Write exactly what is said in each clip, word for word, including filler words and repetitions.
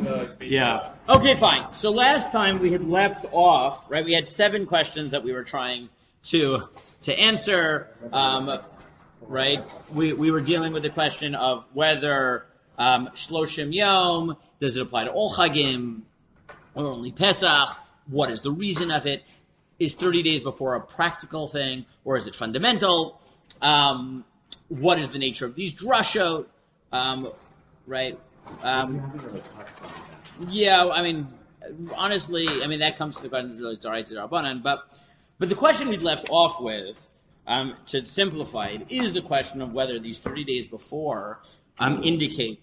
the Yeah. Okay, fine. So last time we had left off, right? We had seven questions that we were trying to to answer. Um, right? We we were dealing with the question of whether um, Shloshim Yom, does it apply to all Chagim or only Pesach? What is the reason of it? Is thirty days before a practical thing, or is it fundamental? Um, what is the nature of these drashot? Um, right? Um, yeah, I mean, honestly, I mean that comes to the question of really Darai to Rabbanan, but but the question we'd left off with, um, to simplify it, is the question of whether these thirty days before um, indicate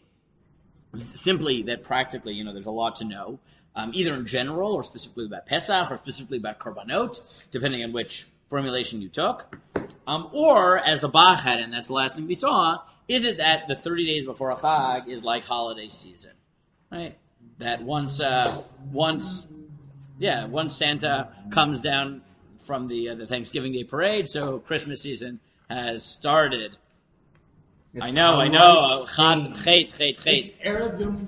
simply that practically, you know, there's a lot to know. Um, either in general, or specifically about Pesach, or specifically about Korbanot, depending on which formulation you took. Um, or, as the Bach had, and that's the last thing we saw, is it that the thirty days before a Chag is like holiday season? Right? That once, uh, once, yeah, once Santa comes down from the uh, the Thanksgiving Day parade, so Christmas season has started. It's I know, I know. Chad, chet, chet, chet.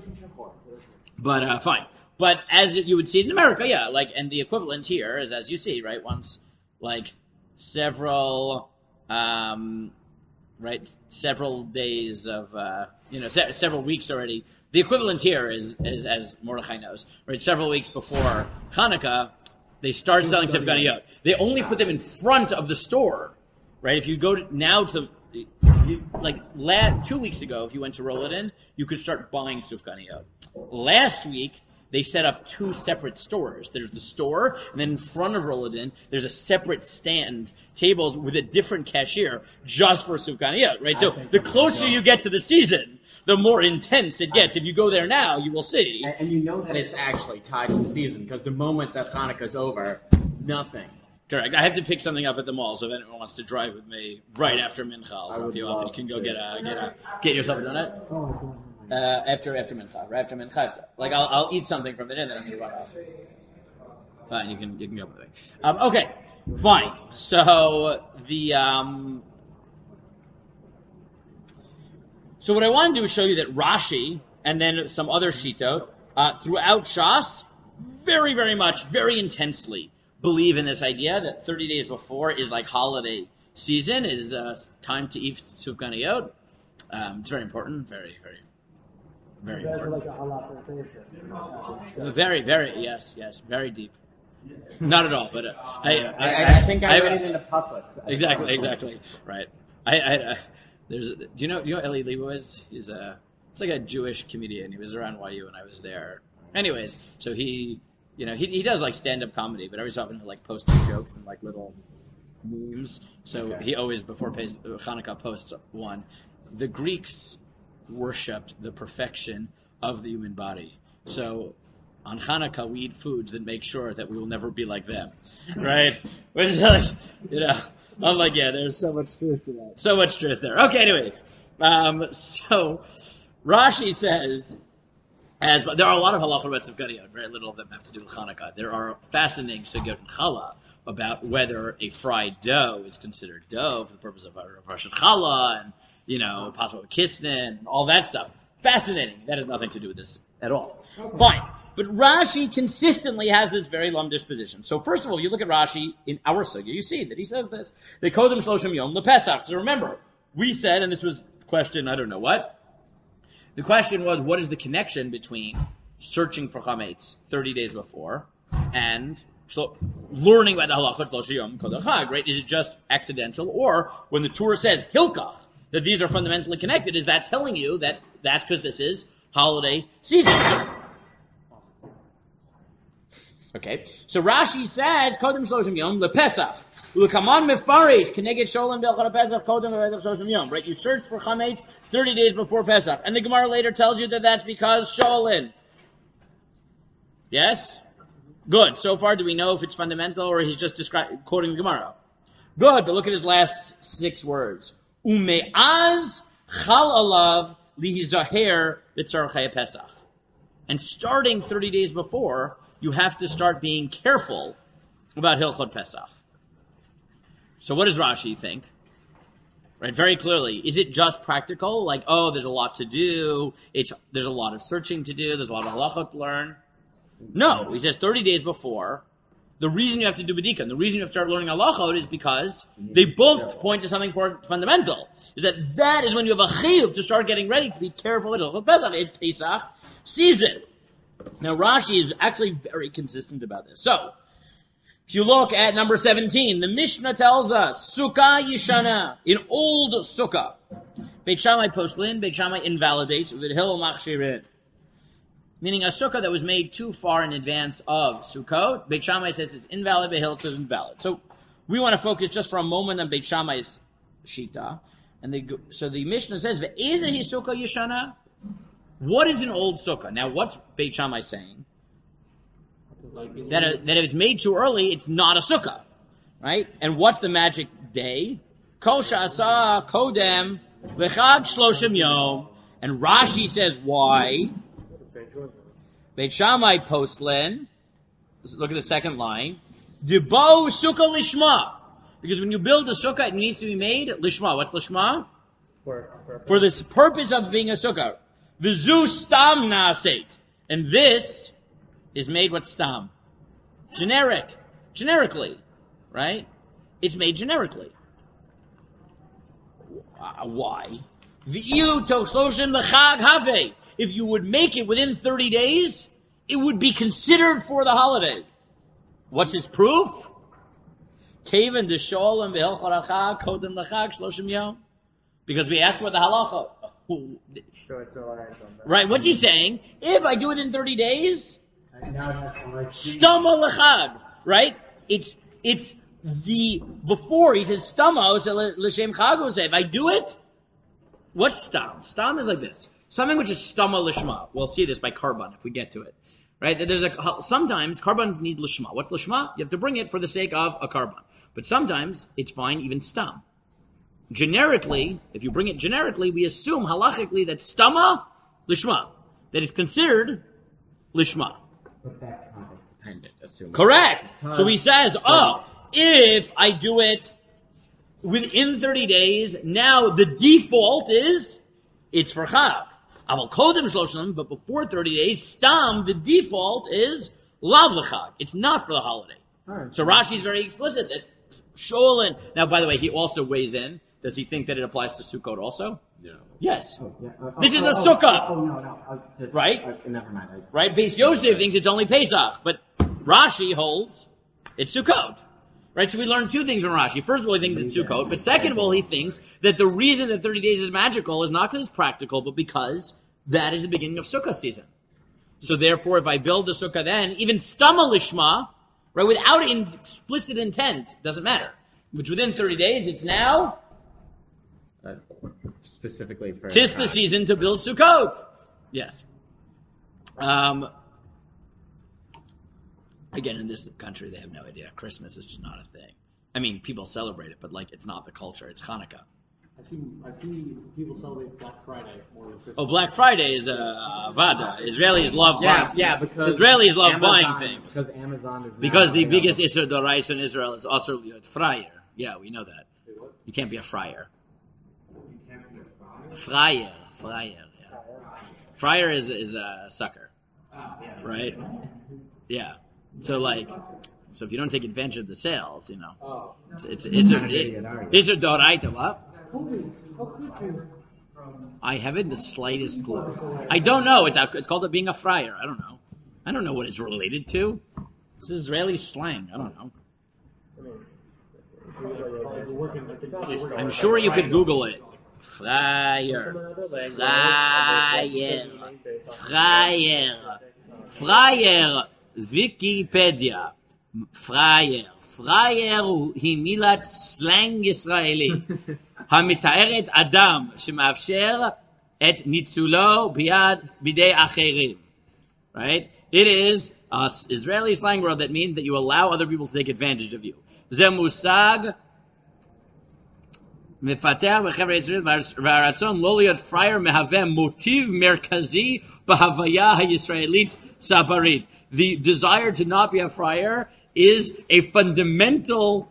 But, uh, fine. But as you would see it in America, yeah, like, and the equivalent here is, as you see, right, once, like, several, um, right, several days of, uh, you know, se- several weeks already. The equivalent here is, is, as Mordechai knows, right, several weeks before Hanukkah, they start selling Sefer Ganiyot. They only put them in front of the store, right? If you go to, now to, you, like, la- two weeks ago, if you went to Roll It In, you could start buying Sefer Ganiyot. Last week, they set up two separate stores. There's the store, and then in front of Roll It In, there's a separate stand, tables with a different cashier, just for Sufganiyot, right? So the closer you get to the season, the more intense it gets. If you go there now, you will see. And, and you know that it's actually tied to the season, because the moment that Hanukkah's over, nothing. Correct. I have to pick something up at the mall, so if anyone wants to drive with me right after Mincha, I'll drop you off, and you can go get a, get a, get yourself a donut. Oh, Uh, after after mincha, right after mincha, like I'll I'll eat something from it and then I'm gonna run off. Fine, you can you can go with me. Um, okay, fine. So the um, so what I want to do is show you that Rashi and then some other shitot uh, throughout Shas very very much very intensely believe in this idea that thirty days before is like holiday season, is uh, time to eat sufganiyot. Um, it's very important, very very. Very important. Like a halachic basis. Very, very, yes, yes, very deep. Not at all, but uh, I, I, I, I think I, I read it in a pasuk. Exactly, exactly, right. I, I, uh, there's, do you know, do you know Eli Leibowitz? He's a, it's like a Jewish comedian. He was around Y U when I was there. Anyways, so he, you know, he he does like stand-up comedy, but every so often he like posts jokes and like little memes. So okay. He always before Hanukkah posts one. The Greeks worshipped the perfection of the human body. So on Hanukkah, we eat foods that make sure that we will never be like them. Right? Which is like, you know, I'm like, yeah, there's so much truth to that. So much truth there. Okay, anyways. Um, so Rashi says, as there are a lot of halacha about Sufganiyot, very little of them have to do with Hanukkah. There are fascinating sugyot in Challah about whether a fried dough is considered dough for the purpose of Rosh Challah and, you know, possible kisnin, and all that stuff. Fascinating. That has nothing to do with this at all. Okay. Fine. But Rashi consistently has this very lumdish position. So first of all, you look at Rashi in our sugya, you see that he says this. They call them Shloshim Yom LePesach. So remember, we said, and this was question, I don't know what, the question was, what is the connection between searching for chametz thirty days before and learning about the halachot Shloshim Yom Kodel Chag, right? Is it just accidental? Or when the Torah says hilkach, that these are fundamentally connected, is that telling you that that's because this is holiday season? Okay, so Rashi says, Kodem Shloshim Yom LePesach. Ulekaman Mefarish Keneged Sholem Delchar Pesach Kodem LePesach Shloshim Yom. Right, you search for chametz thirty days before Pesach, and the Gemara later tells you that that's because Sholem. Yes, good. So far, do we know if it's fundamental or he's just describing quoting the Gemara? Good, but look at his last six words. Ume'az chal alav lihizaher b'tzarchei Pesach. And starting thirty days before, you have to start being careful about Hilchot Pesach. So what does Rashi think? right? Very clearly. Is it just practical? Like, oh, there's a lot to do. It's there's a lot of searching to do. There's a lot of halachot to learn. No, he says thirty days before. The reason you have to do B'dika, and the reason you have to start learning halachot is because they both point to something for fundamental. Is that that is when you have a chiyuv to start getting ready to be careful with Hilchot Pesach. It's Pesach season. Now Rashi is actually very consistent about this. So, if you look at number seventeen, the Mishnah tells us, Sukkah Yishana, an old Sukkah. Beit Shammai postlin, Beit Shammai invalidates, V'hil machshirin. Meaning a Sukkah that was made too far in advance of Sukkot, Beit Shammai says it's invalid, V'hil says invalid. So, we want to focus just for a moment on Beit Shammai's Shita. And they go, so the Mishnah says, Ve'ezehi Sukkah Yishana? What is an old sukkah? Now, what's Beit Shammai saying? That, a, that if it's made too early, it's not a sukkah, right? And what's the magic day? Kol sha'asa kodem v'chad shloshim yom. And Rashi says why? Beit Shammai postlen. Look at the second line. Debo sukkah lishma. Because when you build a sukkah, it needs to be made lishma. What's lishma? For, for, for this purpose of being a sukkah. V'zu stam na'aseit. And this is made with stam. Generic. Generically. Right? It's made generically. Uh, why? V'ilu toshloshim l'chag have. If you would make it within thirty days, it would be considered for the holiday. What's its proof? Kaven d'sholem v'hilchot hachag kodem l'chag shloshim yom. Because we ask about the halacha. So it's alright on that. Right, what's he saying? If I do it in thirty days, stama lechag, right? It's, it's the, before, he says stama, so l'shem chag, say, if I do it, what's stam? Stam is like this. Something which is stama lishma. We'll see this by karban if we get to it. Right? There's a, sometimes karbans need lishma. What's lishma? You have to bring it for the sake of a karban. But sometimes it's fine even stam. Generically, if you bring it generically, we assume halachically that stama lishma, that it's considered lishma. Correct. So he says, oh, if I do it within thirty days, now the default is it's for chag. Aval kodem shloshim, but before thirty days, stam, the default is lav l'chag. It's not for the holiday. So Rashi is very explicit that Sholin. Now, by the way, he also weighs in. Does he think that it applies to Sukkot also? No. Yes. Oh, yeah. uh, This oh, is oh, a sukkah. Oh, oh no, no. Uh, just, Right? Uh, never mind. I, Right? Beis Yosef thinks it's only Pesach, but Rashi holds it's Sukkot. Right? So we learn two things from Rashi. First of all, he thinks it's Sukkot, but second of all, he thinks that the reason that thirty days is magical is not because it's practical, but because that is the beginning of Sukkah season. So therefore, if I build the Sukkah then, even Stama Lishma, right, without in explicit intent, doesn't matter. Which within thirty days, it's now Uh, specifically for tis the season to build Sukkot. Yes. Um, again, in this country, they have no idea. Christmas is just not a thing. I mean, people celebrate it, but like, it's not the culture. It's Hanukkah. I see, I see people celebrate Black Friday more than Christmas. Oh, Black Friday is a uh, Avada. Israelis love Yeah, buying. yeah, because Israelis love Amazon- buying things. because Amazon is Because now, the you know, biggest Isser Dorais in Israel is also Friar. Yeah, we know that. Wait, what? You can't be a friar. You can't be a buyer? Friar. Friar, yeah. Friar is, is a sucker. Ah, yeah. Right? Yeah. So like, so if you don't take advantage of the sales, you know, Oh. it's, it's, not an it's, idiot, are you? it's a Doraita, what? How could you? I haven't the slightest clue. I don't know. It, it's called it being a friar. I don't know. I don't know what it's related to. This is Israeli slang. I don't know. I'm sure you could Google it. Friar. Friar. Friar. Friar. Wikipedia. Friar. Friar היא מילת סלנג ישראלי המתארת אדם שמאפשר את ניצולו ביד בידי אחרים. Right? It is an Israeli slang word that means that you allow other people to take advantage of you. זה מושג מפתח בחברה הישראלית והרצון לא להיות פרייר מהווה מוטיב מרכזי בהוויה הישראלית צברית. The desire to not be a friar is a fundamental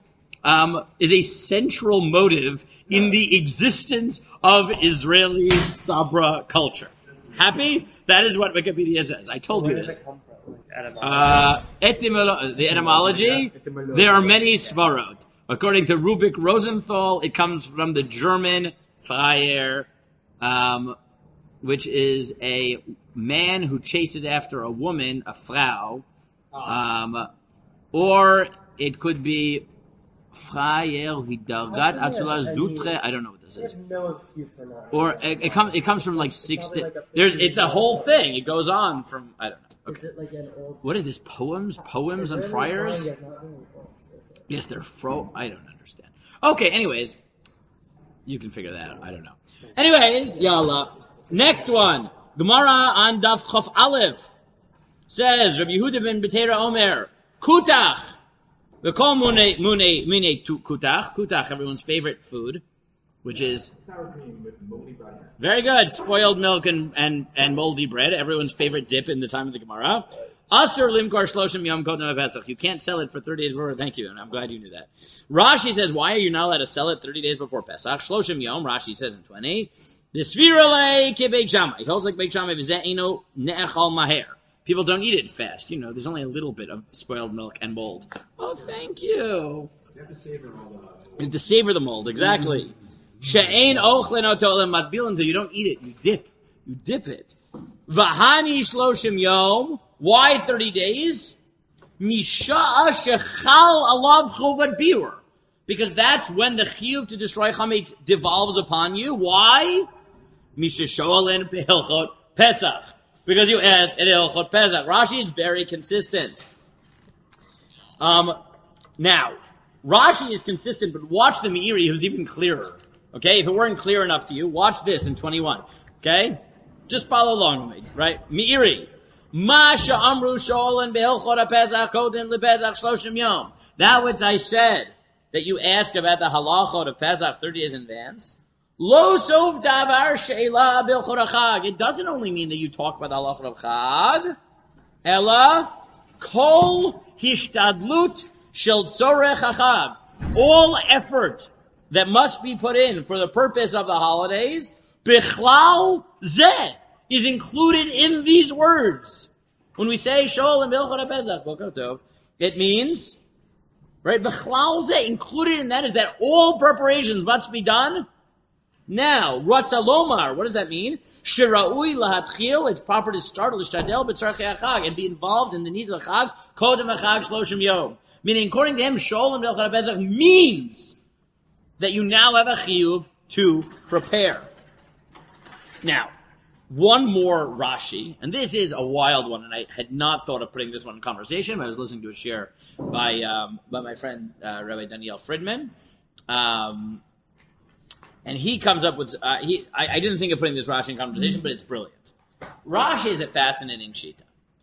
um, is a central motive in the existence of Israeli Sabra culture. Happy? That is what Wikipedia says. I told Where you does this. it come from? Like, etymology. Uh, etymolo- the etymology, there are many svarot. According to Rubik Rosenthal, it comes from the German Freier, um, which is a man who chases after a woman, a Frau, um, or it could be Freier Hidargat Atzula Zutre. I don't know what this is. There's no excuse for not. Or it, it comes it comes from like six. probably like a There's fifteen it's the whole thing. It goes on from I don't know. Is it like an old? What is this? Poems, poems on Is there any friars? song that's not really old? Is it? Yes, they're fro. I don't understand. Okay, anyways, you can figure that out. I don't know. Anyways, yalla. Next one, Gemara on Daf Chof Aleph says Rabbi Yehuda ben Betera Omer Kutach. We call mune mune mune tu- kutach. Kutach, everyone's favorite food, which is Sour cream with moldy butter. very good. Spoiled milk and, and, and moldy bread. Everyone's favorite dip in the time of the Gemara. Asur limkar shloshim yom kodem pesach. You can't sell it for thirty days before. Thank you, and I'm glad you knew that. Rashi says, why are you not allowed to sell it thirty days before Pesach? Shloshim yom. Rashi says in twenty. The svirale ke Beit Shammai. He holds like Beit Shammai. V'ze'ino ne'echal maher. People don't eat it fast. You know, there's only a little bit of spoiled milk and mold. Oh, thank you. You have to savor all the. You have to savor the mold, exactly. She'ein ochlin otolim matbil until you don't eat it. You dip. You dip it. V'hani shloshim yom. Why thirty days? Misha'a shechal alav chuvad biur. Because that's when the chiyuv to destroy chametz devolves upon you. Why? Misha shoalin behilchot pesach. Because you asked at Hilchot Pesach. Rashi is very consistent. Um, now, Rashi is consistent, but watch the Meiri, who's even clearer. Okay? If it weren't clear enough to you, watch this in twenty-one. Okay? Just follow along with me, right? Meiri. Ma sha'amru sho'olen be'ilchot Pesach kodin le'Pesach shloshim yom. That which I said, that you ask about the halachot of Pesach thirty days in advance. Lo sov davar she'ela bilchot hachag. It doesn't only mean that you talk about the halachot of Chag. Ella kol hishtadlut shel tzorech hachag. All effort that must be put in for the purpose of the holidays, bichlal zeh, is included in these words. When we say shol and bilchot pesach, boker tov, it means, right, bichlal zeh, included in that is that all preparations must be done. Now, Ratzalomar, what does that mean? Shira'ui lahatchil, it's proper to start l'shtadel b'tzarchei hachag and be involved in the need of the chag, kodem hachag shloshim yom. Meaning, according to him, sholem b'ilchot pesach means that you now have a chiyuv to prepare. Now, one more Rashi, and this is a wild one, and I had not thought of putting this one in conversation, but I was listening to a share by um, by my friend uh, Rabbi Daniel Friedman. Um, And he comes up with, uh, he. I, I didn't think of putting this Rashi in conversation, but it's brilliant. Rashi is a fascinating shita.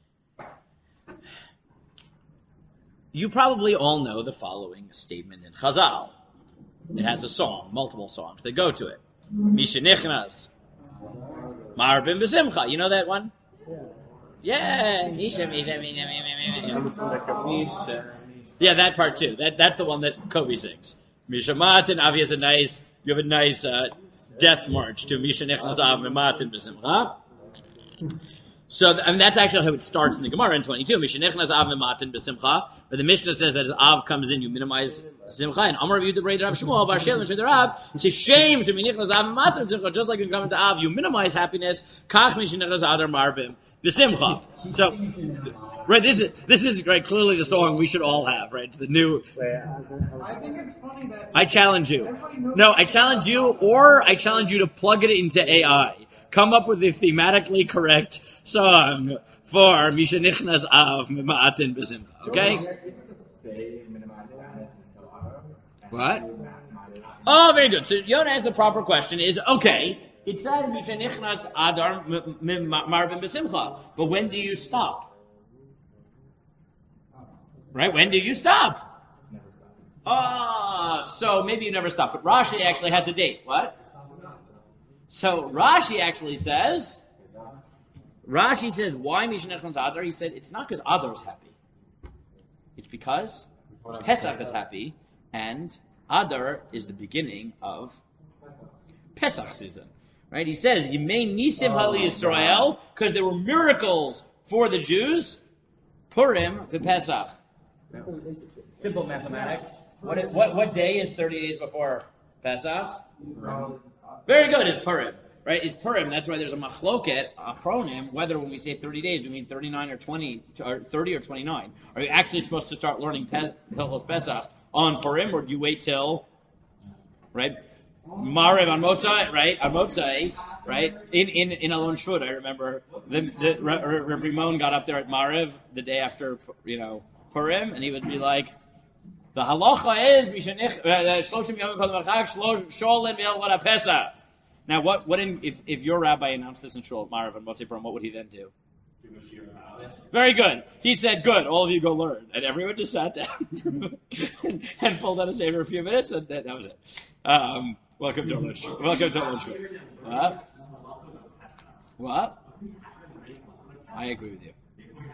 You probably all know the following statement in Chazal. It has a song, multiple songs that go to it. Misha Nichnas, Marbim B'Simcha. You know that one? Yeah. Misha, Misha, Misha, Misha, Misha. Yeah, that part too. That That's the one that Kobe sings. Misha Matin, Avi has a nice... You have a nice uh, death march to Misha Nechnas Av Mematin B'Simcha. So, I mean, that's actually how it starts in the Gemara in twenty-two. Misha Nechnas Av Mematin B'Simcha. But the Mishnah says that as Av comes in, you minimize Simcha. And Amar Rav Yehuda Rav Shmuel Bar Shel Mishnah Rav. Sheshem Shemi Nechnas Av Mematin B'Simcha. Just like when you come into Av, you minimize happiness. Kach Misha Nechnas Adar Marbim B'Simcha. So, right, this is this is right. Clearly, the song we should all have. Right, it's the new. I think it's funny that I challenge you. No, I challenge you, or I challenge you to plug it into A I. Come up with the thematically correct song for Misha Nichnas Av Mematin B'Simcha. Okay? What? Oh, very good. So Yonah has the proper question is, okay, it said Misha Nichnas Adar Marbim B'Simcha, but when do you stop? Right? When do you stop? Ah, so maybe you never stop. But Rashi actually has a date. What? So Rashi actually says, Rashi says, why Misha Nechnas Adar? He said, it's not because Adar is happy. It's because Pesach is happy, and Adar is the beginning of Pesach season, right? He says, Yimei Nisim Hali Yisrael, because there were miracles for the Jews, Purim, the Pesach. Simple mathematics. What, what, what day is thirty days before Pesach? Very good, it's Purim, right? It's Purim, that's why there's a machloket, a chronim, whether when we say thirty days, we mean thirty-nine or twenty, or thirty or twenty-nine. Are you actually supposed to start learning Pe- Hilchos Pesach on Purim, or do you wait till, right? Maariv on Motzai, right? On Motzai, right? In in in Alon Shvut, I remember the the Rav Rimon got up there at Maariv the day after, you know, Purim, and he would be like, the halacha is mishanich shloshim yom kol machak sholem el Pesach. Now, what what in, if if your rabbi announced this in Shul Maariv on Motzai Purim, what would he then do? Very good. He said, good, all of you go learn. And everyone just sat down and, and pulled out a saver for a few minutes, and that, that was it. Um, welcome to lunch. Welcome to lunch. What? What? I agree with you.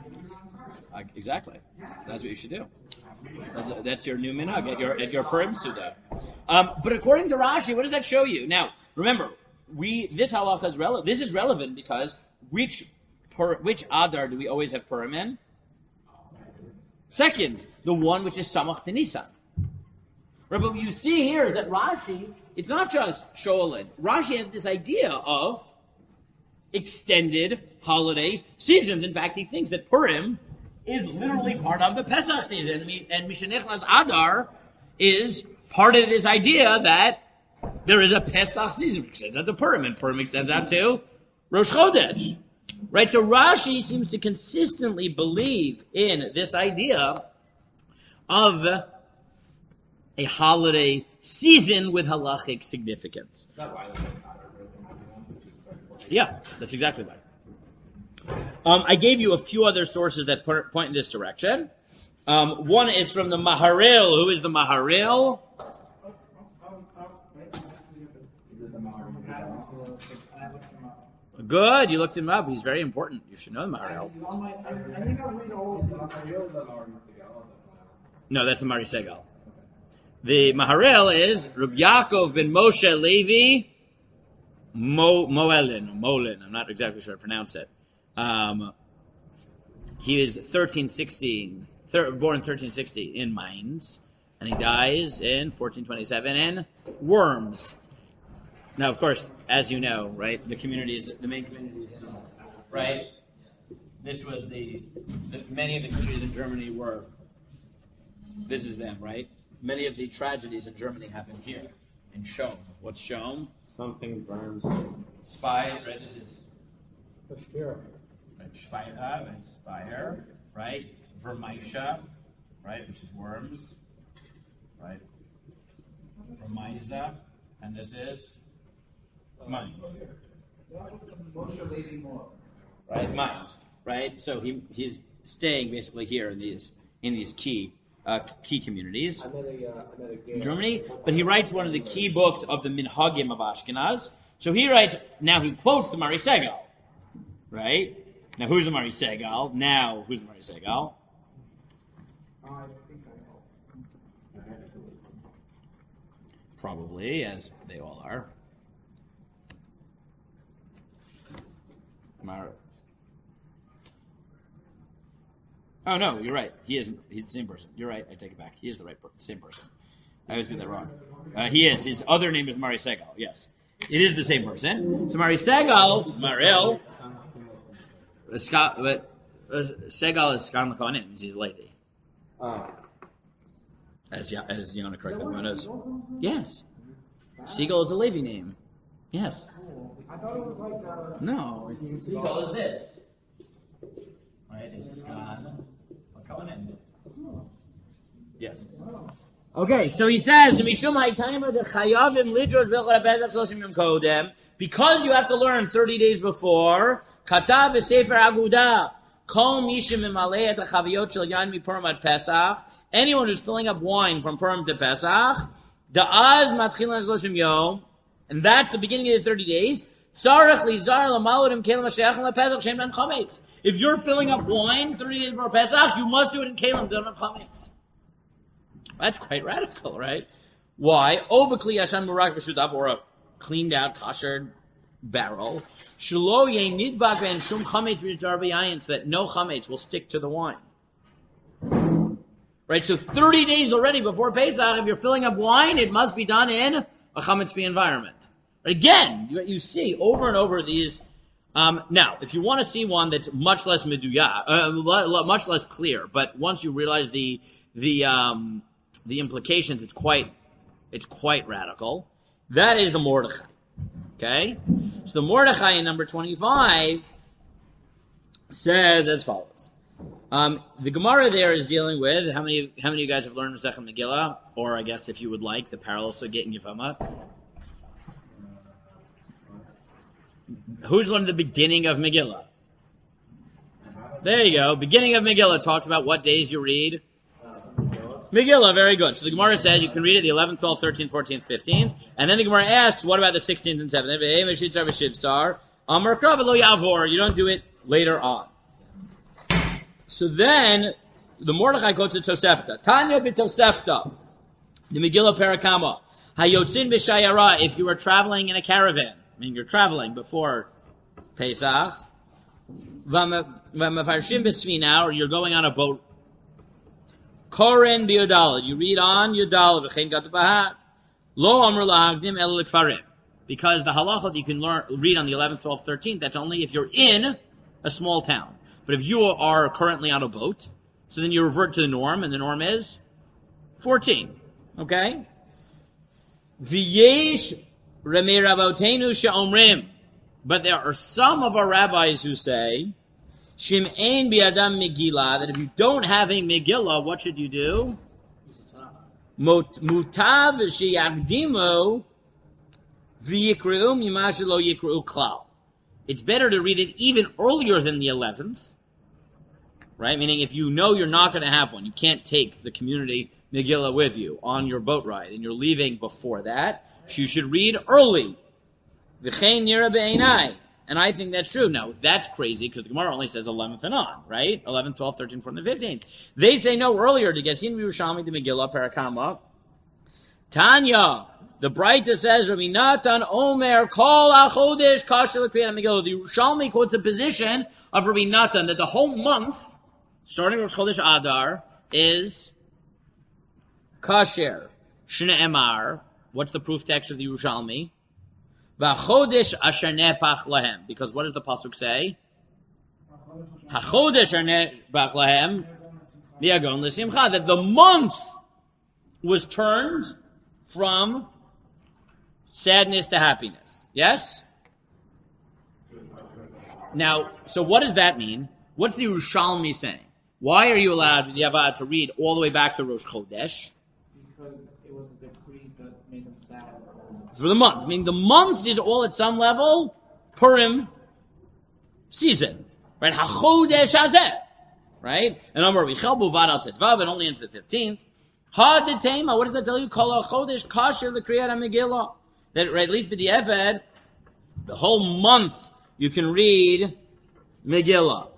I, exactly. That's what you should do. That's, that's your new minhag at your, at your Purim Suda. Um, but according to Rashi, what does that show you? Now, remember, we this halacha is relevant. This is relevant because which Which Adar do we always have Purim in? Second, the one which is Samach Nisan. Right, but what you see here is that Rashi, it's not just Sholin. Rashi has this idea of extended holiday seasons. In fact, he thinks that Purim is literally part of the Pesach season. And Mishanechnas Adar is part of this idea that there is a Pesach season which extends out to Purim, and Purim extends out to Rosh Chodesh. Right, so Rashi seems to consistently believe in this idea of a holiday season with halachic significance. Yeah, that's exactly right. Um, I gave you a few other sources that point in this direction. Um, one is from the Maharil. Who is the Maharil? Good, you looked him up. He's very important. You should know the Maharil. No, that's the Mari Segal. The Maharil is Reb Yaakov ben Moshe Levi Mo, Moelin. Molin. I'm not exactly sure how to pronounce it. Um, he is thirteen sixteen, thir- born thirteen sixty in Mainz, and he dies in fourteen twenty-seven in Worms. Now, of course, as you know, right, the communities, the main communities, right, this was the, the, many of the countries in Germany were, this is them, right? Many of the tragedies in Germany happened here, in Shom. What's Shom? Something burns. Spy, right, this is, right, Speicher, and Speyer, right? Vermeisha, right, which is worms, right? Vermeisa, and this is Mainz. Right, Mainz. Right, so he he's staying basically here in these in these key uh, key communities in Germany. But he writes one of the key books of the Minhagim of Ashkenaz. So he writes. Now he quotes the Mari Segal. Right now, who's the Mari Segal? Now who's the Mari Segal? Probably, as they all are. Mar- oh no, you're right. He is. He's the same person. You're right. I take it back. He is the right, per- same person. I always get that wrong. Uh, he is. His other name is Mari Segal. Yes, it is the same person. So Mari Segal, Maril, uh, Scott, but uh, Segal is Skan Lakonin. He's a lady. Oh. As yeah, as Yana correctly knows. Yes, Segal is a Levi name. Yes. I thought it was like uh, No, it's Segal is this. Right, it's Skan Lakonin. Yes. Okay, so he says, because you have to learn thirty days before, Katav v'Sefer Agudah, Kol Mishim Mimalei et HaChaviyot Shel Yan MiPurim Ad Pesach, anyone who's filling up wine from Purim to Pesach, Da'az Matchilan Shloshim Yom, and that's the beginning of the thirty days, Sarach Lizar Lamaludim Kelim HaSheyachim LaPesach Shem Dan Chametz. If you're filling up wine thirty days before Pesach, you must do it in Kelim, don't have Chametz. That's quite radical, right? Why? Obakli Yashan Murak B'Shutav, or a cleaned out, kosher barrel. Shelo ye nidbak ben shum chametz b'nitzar b'yayin, so that no chametz will stick to the wine. Right, so thirty days already before Pesach, if you're filling up wine, it must be done in a chametz-free environment. Again, you, you see over and over these. Um, now, if you want to see one that's much less meduya, uh, much less clear, but once you realize the the um, the implications, it's quite it's quite radical. That is the Mordechai. Okay, so the Mordechai in number twenty-five says as follows. Um, the Gemara there is dealing with how many how many of you guys have learned Masechet Megillah, or I guess if you would like the parallel Sugit and Yevamah. Who's learned the beginning of Megillah? There you go. Beginning of Megillah talks about what days you read. Megillah, very good. So the Gemara says you can read it the eleventh, twelfth, thirteenth, fourteenth, fifteenth. And then the Gemara asks, what about the sixteenth and seventeenth? You don't do it later on. So then, the Mordechai goes to Tosefta. Tanya b'Tosefta. The Megillah Parakama. Hayotzin b'Shayara. If you are traveling in a caravan, I mean you're traveling before Pesach. V'mafarshim b'Sfina, or you're going on a boat. Koren b'Yodalad. You read on Yodalad. V'chein gat b'hak. Lo amr la'agdim el l'kfarim. Because the halacha that you can learn, read on the eleventh, twelfth, thirteenth, that's only if you're in a small town. But if you are currently on a boat, so then you revert to the norm, and the norm is fourteen. Okay? V'yesh remei rabotenu she'omrim. But there are some of our rabbis who say, Shim'ein bi'adam Megillah, that if you don't have a Megillah, what should you do? Mutav she'yagdimu v'yikre'u mima shelo yikre'u klal. It's better to read it even earlier than the eleventh. Right? Meaning if you know you're not going to have one, you can't take the community Megillah with you on your boat ride, and you're leaving before that, you should read early. V'chein nira be'einai. And I think that's true. Now, that's crazy, because the Gemara only says eleventh and on, right? eleventh, twelfth, thirteenth, fourteenth, fifteenth. They say no earlier, to get in Yerushalmi, the Megillah, Parakama. Tanya, the Braita says, Rabbi Natan Omer, Kol HaChodesh, Kasher L'Kriyat Megillah. The Yerushalmi quotes a position of Rabbi Natan, that the whole month, starting with Chodesh Adar, is kasher. Shne Emar. What's the proof text of the Yerushalmi? V'chodesh asher nepach lahem. Because what does the pasuk say? Hachodesh asher nepach lahem v'yagon l'simcha. That the month was turned from sadness to happiness. Yes? Now, so what does that mean? What's the Yerushalmi saying? Why are you allowed, Yavad, to read all the way back to Rosh Chodesh? Because it was a decree that made them sad. For the month. I mean, the month is all at some level Purim season. Right? HaChodesh Hazeh. Right? And Amar Vichelbu Vad al Tetvav, and only into the fifteenth. Ha Detema, what does that tell you? Kol HaChodesh Kasher L'Kriyat HaMegillah. That, right, at least b'di'eved, the whole month you can read Megillah.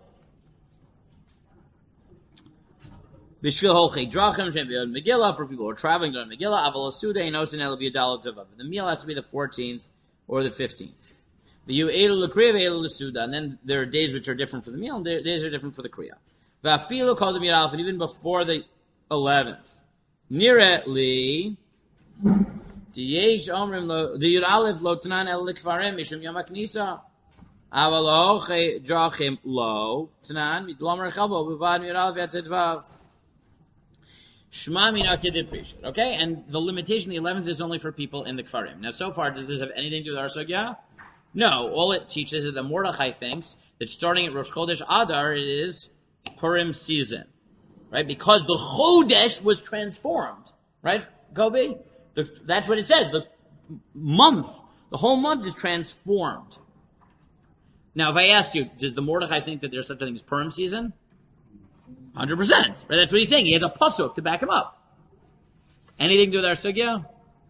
B'shvil holchei drachim shem b'yod Megillah, for people who are traveling during Megillah. Aval asuda enosin el b'yadal tavav. The meal has to be the fourteenth or the fifteenth. V'yu elu l'kriya v'elu l'suda. And then there are days which are different for the meal, and days are different for the kriya. V'afilu called the b'yadal, and even before the eleventh. Nire li diyesh omrim lo the yud aleph lo tanan el l'kfarim mishum yom haknisa. Aval holchei drachim lo tanan midlomer chelbo b'vad yud aleph yatedvav. Shema mina kediprishet. Okay, and the limitation, the eleventh, is only for people in the Kfarim. Now, so far, does this have anything to do with our sugya? No. All it teaches is that Mordechai thinks that starting at Rosh Chodesh Adar is Purim season, right? Because the Chodesh was transformed, right, Gobi? The, that's what it says. The month, the whole month is transformed. Now, if I asked you, does the Mordechai think that there's such a thing as Purim season? one hundred percent. Right? That's what he's saying. He has a pasuk to back him up. Anything to do with our sugya?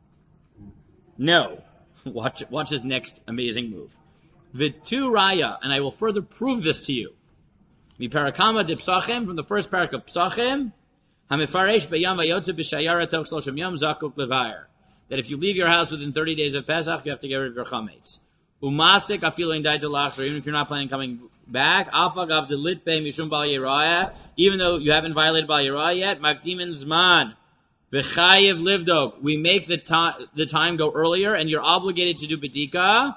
No. Watch, watch his next amazing move. Vitu raya, and I will further prove this to you. Mi parakama de psachim, from the first parak of psachim, Hamifaresh b'yam vayotze b'shayara toch shloshim yom zakuk levayer. That if you leave your house within thirty days of Pesach, you have to get rid of your chametz. Umasik afilu in daidelach, or even if you're not planning on coming back, afagav de litpe mishum bal yeraya, even though you haven't violated bal yeraya yet, makdimin zman v'chayev livdok. We make the time the time go earlier, and you're obligated to do bedika.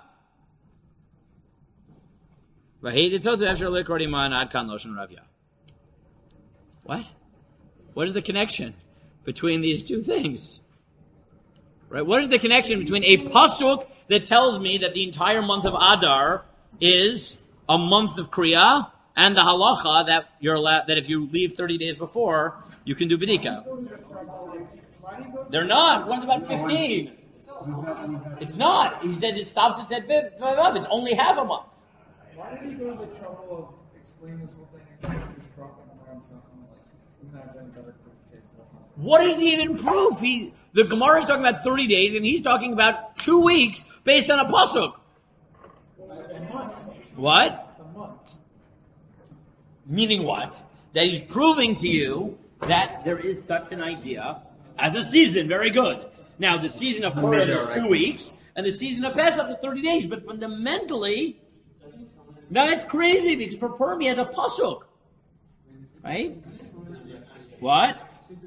What? What is the connection between these two things? Right? What is the connection between a pasuk that tells me that the entire month of Adar is a month of Kriya and the halacha that you're allowed, that if you leave thirty days before, you can do bedika? They're not. One's about fifteen. It's not. He says it stops at ten. It's only half a month. Why did he go to the trouble of explaining this whole thing and just dropping the arms up? Wouldn't that have been a better proof case? What is the even proof? He, the Gemara is talking about thirty days, and he's talking about two weeks based on a pasuk. What? Meaning what? That he's proving to you that there is such an idea as a season. Very good. Now, the season of Purim is two weeks, and the season of Pesach is thirty days. But fundamentally, that's crazy, because for Purim he has a pasuk. Right? What?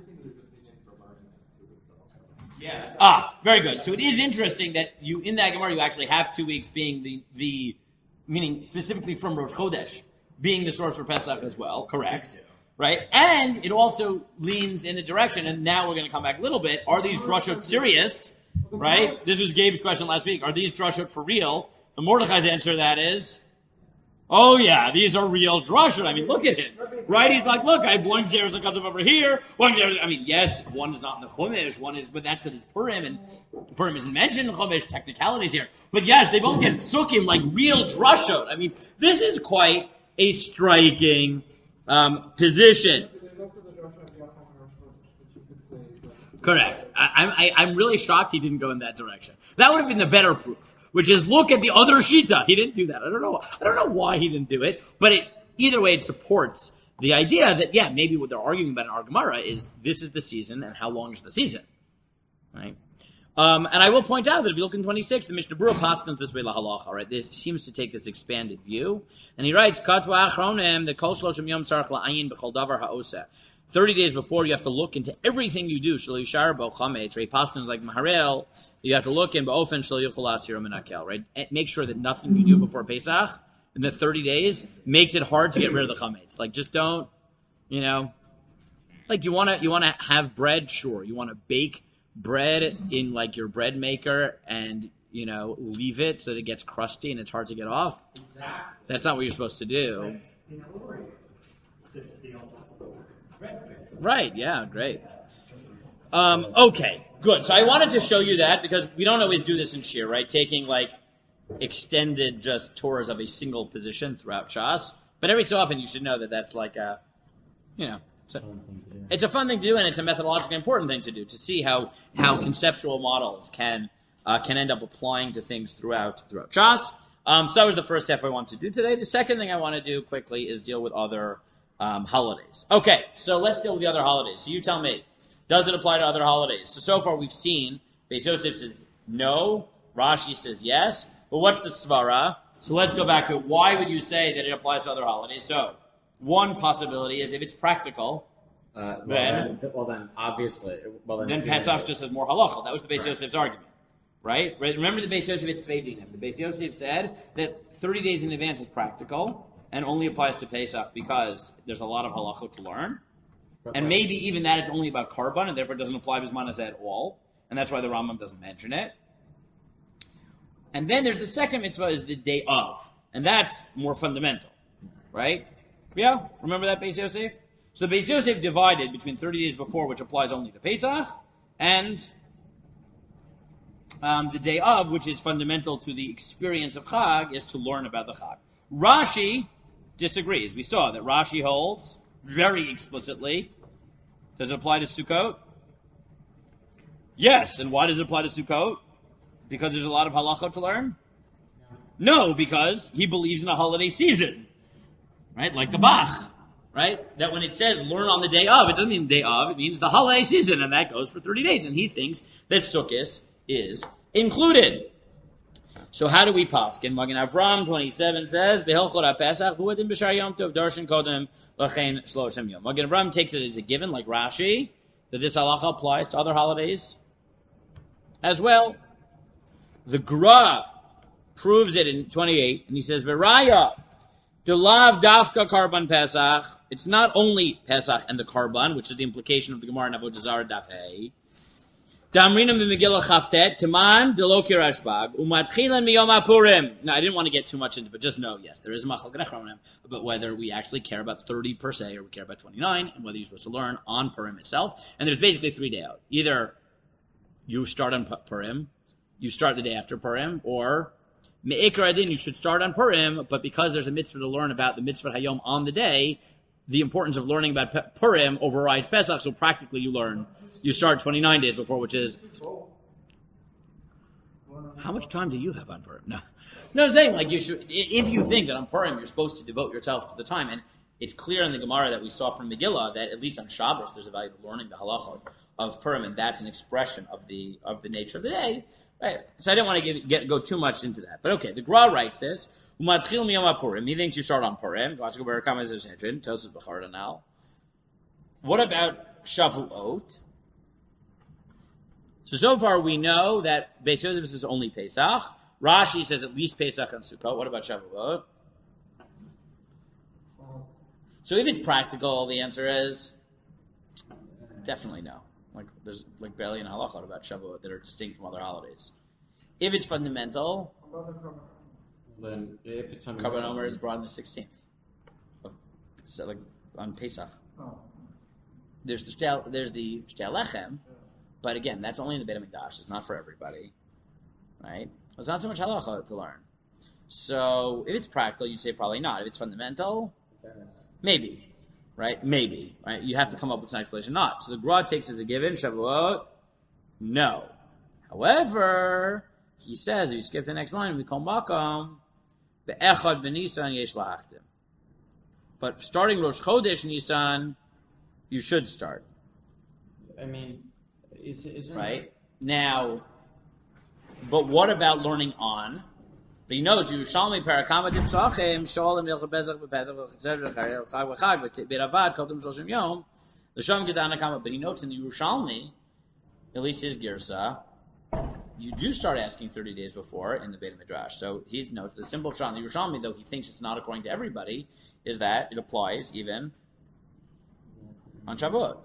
Yeah. Ah, very good. So it is interesting that you, in that Gemara, you actually have two weeks being the, the meaning specifically from Rosh Chodesh, being the source for Pesach as well. Correct. Right? And it also leans in the direction, and now we're going to come back a little bit. Are these drushot serious? Right? This was Gabe's question last week. Are these drushot for real? The Mordechai's answer to that is, oh yeah, these are real drushot. I mean, look at him. Right? He's like, look, I have one Zeres HaKazav over here, one Zeres, I mean, yes, one is not in the Chumash, one is, but that's because it's Purim, and Purim isn't mentioned in Chumash, technicalities here. But yes, they both get psukim like real drushot. I mean, this is quite a striking um, position. Correct. I, I, I'm really shocked he didn't go in that direction. That would have been the better proof, which is look at the other shita. He didn't do that. I don't know. I don't know why he didn't do it, but it, either way, it supports the idea that, yeah, maybe what they're arguing about in our Gemara is this is the season and how long is the season, right? Um, and I will point out that if you look in twenty-six, the Mishnah Berurah passes this way la halacha, right? This seems to take this expanded view, and he writes, "Katva achronim the kol shloshim yom tzarich la'ayin b'chol davar ha'oseh." Thirty days before, you have to look into everything you do. Shelo yishar bo chametz, right? Passes like Maharel, you have to look in ba'ofen shelo yuchol asir minakel, right? And make sure that nothing you do before Pesach in the thirty days makes it hard to get rid of the chametz. Like, just don't, you know, like you want to, you want to have bread, sure. You want to bake bread in like your bread maker and, you know, leave it so that it gets crusty and it's hard to get off. That's not what you're supposed to do. Right, yeah, great. Um, okay, good. So I wanted to show you that because we don't always do this in Shir, right? Taking like extended just tours of a single position throughout Shas. But every so often you should know that that's like a, you know, it's a, it's a fun thing to do, and it's a methodologically important thing to do, to see how, how conceptual models can uh, can end up applying to things throughout throughout Shas. Um, so that was the first step I want to do today. The second thing I want to do quickly is deal with other um, holidays. Okay, so let's deal with the other holidays. So you tell me, does it apply to other holidays? So so far we've seen Beis Yosef says no, Rashi says yes, but what's the svara? So let's go back to why would you say that it applies to other holidays? So one possibility is if it's practical, Uh, well, then, then, well, then obviously, well, then, then Pesach just has more halacha. That was the Beis Right. Yosef's argument, right? Right? Remember the Beis Yosef at Tzvei The Beis Yosef said that thirty days in advance is practical and only applies to Pesach because there's a lot of halacha to learn, and maybe even that it's only about Karban and therefore it doesn't apply Bisman Hazeh at all, and that's why the Rambam doesn't mention it. And then there's the second mitzvah is the day of, and that's more fundamental, right? Yeah, remember that Beis Yosef? So the Beis Yosef divided between thirty days before, which applies only to Pesach, and um, the day of, which is fundamental to the experience of Chag, is to learn about the Chag. Rashi disagrees. We saw that Rashi holds very explicitly. Does it apply to Sukkot? Yes. And why does it apply to Sukkot? Because there's a lot of halacha to learn? No, because he believes in a holiday season. Right? Like the Bach. right? That when it says learn on the day of, it doesn't mean the day of, it means the holiday season, and that goes for thirty days. And he thinks that Sukkot is included. So how do we paskin? Magen Avram twenty-seven says, Behilchot HaPesach, Huadim B'shar Yom Tov, Darshan Kodem, Lachein Shloshem Yom. Magen Avram takes it as a given, like Rashi, that this halacha applies to other holidays as well. The Gra proves it in twenty-eight, and he says, V'raya, Delav Dafka Karban Pesach. It's not only Pesach and the Karban, which is the implication of the Gemara in Avodah Zarah Daf Hey. Damrina Megillah Chaftet, Taman, Deloki Rashbag, Umatchilan Miyom HaPurim. Now, I didn't want to get too much into, but just know, yes, there is a Machal Gedechronim about whether we actually care about thirty per se or we care about twenty-nine, and whether you're supposed to learn on Purim itself. And there's basically three day out. Either you start on Purim, you start the day after Purim, or Me'ikar Adin, you should start on Purim, but because there's a mitzvah to learn about the mitzvah Hayom on the day, the importance of learning about Purim overrides Pesach, so practically you learn. You start twenty-nine days before, which is... How much time do you have on Purim? No. No, I'm saying, like, you should, if you think that on Purim you're supposed to devote yourself to the time, and it's clear in the Gemara that we saw from Megillah that at least on Shabbos there's a value of learning the halachot of Purim, and that's an expression of the of the nature of the day. Right? So I didn't want to give, get, go too much into that. But okay, the Gra writes this. Umatchil miyom Purim. He thinks you start on Purim. What about Shavuot? So, so far we know that Beis Yosef is only Pesach. Rashi says at least Pesach and Sukkot. What about Shavuot? So if it's practical, the answer is definitely no. Like there's like barely an halachot about Shavuot that are distinct from other holidays. If it's fundamental, then if it's on Karban Omer is brought on the sixteenth of so like on Pesach. Oh. There's the shtel, there's the shtel lechem, but again, that's only in the Beit HaMikdash. It's not for everybody, right? There's not so much halacha to learn. So if it's practical, you'd say probably not. If it's fundamental, maybe, right? Maybe, right? You have to come up with an explanation. Not. So the Gra takes as a given. Shavuot, no. However, he says, if you skip the next line, we call Makam, the Echad b'Nisan yesh lahachtim. But starting Rosh Chodesh Nisan, you should start. I mean, is is right now. But what about learning on? But you know, Yerushalmi parakama tipsachim sholim yelcha bezach bepezach v'chitzer v'chayel chag v'chag v'tiravad kotem shoshim yom l'sham gedana kama. But he notes in the Yerushalmi, at least his girsa, you do start asking thirty days before in the Beit HaMidrash. So he notes the simple pshat in the Yerushalmi, though he thinks it's not according to everybody, is that it applies even on Shavuot,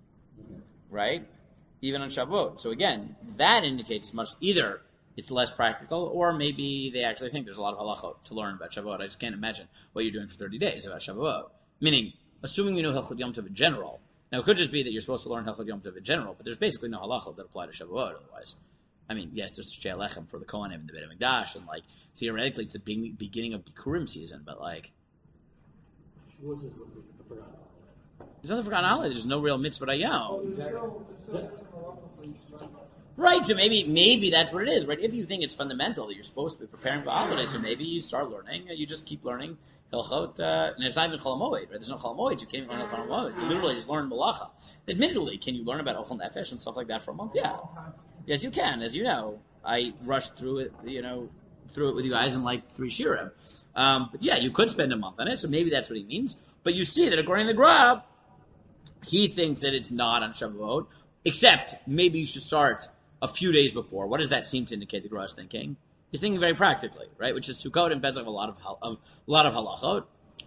right? Even on Shavuot. So again, that indicates much either it's less practical, or maybe they actually think there's a lot of halachot to learn about Shavuot. I just can't imagine what you're doing for thirty days about Shavuot. Meaning, assuming you know Hilchot Yom Tov in general. Now, it could just be that you're supposed to learn Hilchot Yom Tov in general, but there's basically no halachot that apply to Shavuot otherwise. I mean, yes, there's Shei Lechem for the Kohanim in the Beit HaMikdash, and like, theoretically, it's the beginning of Bikurim season, but like, What's this? What's this? I forgot. it's not the forgotten holiday. There's no real mitzvah Well, ayam. there's still, there's still some halachos, so you should learn. Right, so maybe maybe that's what it is, right? If you think it's fundamental that you're supposed to be preparing for holidays, so maybe you start learning, you just keep learning Hilchot, uh, and it's not even Chol Hamoed, right? There's no Chol Hamoed, you can't even learn Chol Hamoed. You literally just learn Malacha. Admittedly, can you learn about Ochel Nefesh and stuff like that for a month? Yeah. Yes, you can. As you know, I rushed through it, you know, through it with you guys in like three shirim. Um, but yeah, you could spend a month on it, so maybe that's what he means. But you see that according to the Gra, he thinks that it's not on Shavuot, except maybe you should start a few days before. What does that seem to indicate the Gra is thinking? He's thinking very practically, right? Which is Sukkot and Pesach have a lot of, of a lot of halachot.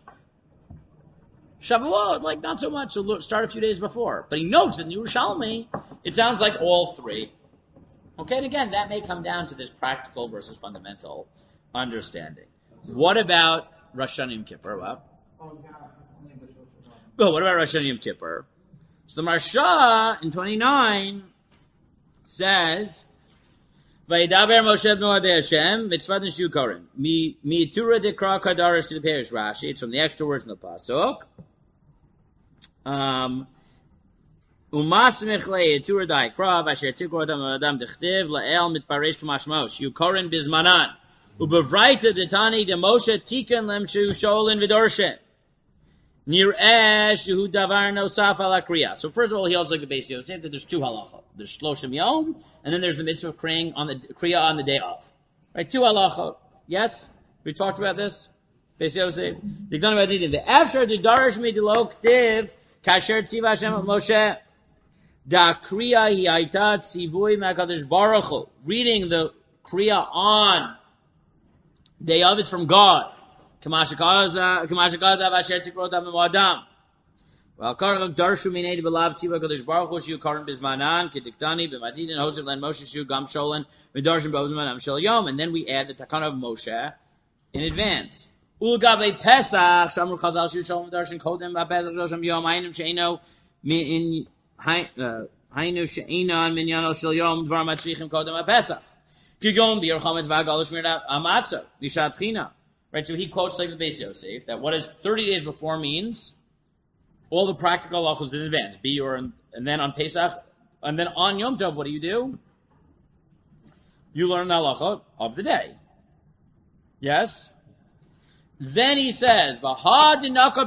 Shavuot, like not so much, so look, start a few days before. But he notes in Yerushalmi, it sounds like all three. Okay, and again, that may come down to this practical versus fundamental understanding. What about Rosh Hashanah Yom Kippur? What? Oh, yeah, it's in English. Go, what about Rosh Hashanah Yom Kippur? So the Marsha in twenty-nine says, Vayidaber Moshe b'no adei Hashem, mitzvah nishu korim. Mi Tura dekra kadarish to the parish Rashi. It's from the extra words in the pasuk. Um, Umas mechlei Tura dai krav asher tikro adam adam dechtiv lael mitparesh k'mashmos. You korin bizmanan. Ubevraita detani de Moshe tikan lemshu sholin v'dorshin. Nir'eh shehu davar nosaf ala kriya. So first of all, he also like the base Yosef that there's two halacha. There's shloshim yom, and then there's the mitzvah of praying on the kriya on the day of. Right, two halacha. Yes, we talked about this. Base Yosef. The after the darash midilo ktiv kasher tziva Hashem Moshe da kriya hi aita tzivui makadosh baruch hu. Reading the kriya on day of is from God. Kamashakaza kamashakaza vasher tikrota memadam. Well, karach darshu minei belav tziva kadosh baruch hu shu karim bizmanan kediktani b'matidin hosef len Moshe shu gam sholen v'darshu b'ozmanam shel yom, and then we add the takana of Moshe in advance. Ulgabe Pesach, Shamru Chazal Shu Shalom Darshan Kodem Pesach Josham Yom Hainim Sheino in Hainu Sheino Minyano Shel Yom Dvar Matzrichim Kodem Pesach. Kigon Bir Chometz Vagalish Mirda Amatzo Nishat China. Right, so he quotes like the Beis Yosef that what is thirty days before means all the practical halachos in advance. Be or and then on Pesach and then on Yom Tov, what do you do? You learn the halacha of the day. Yes. Then he says, even in the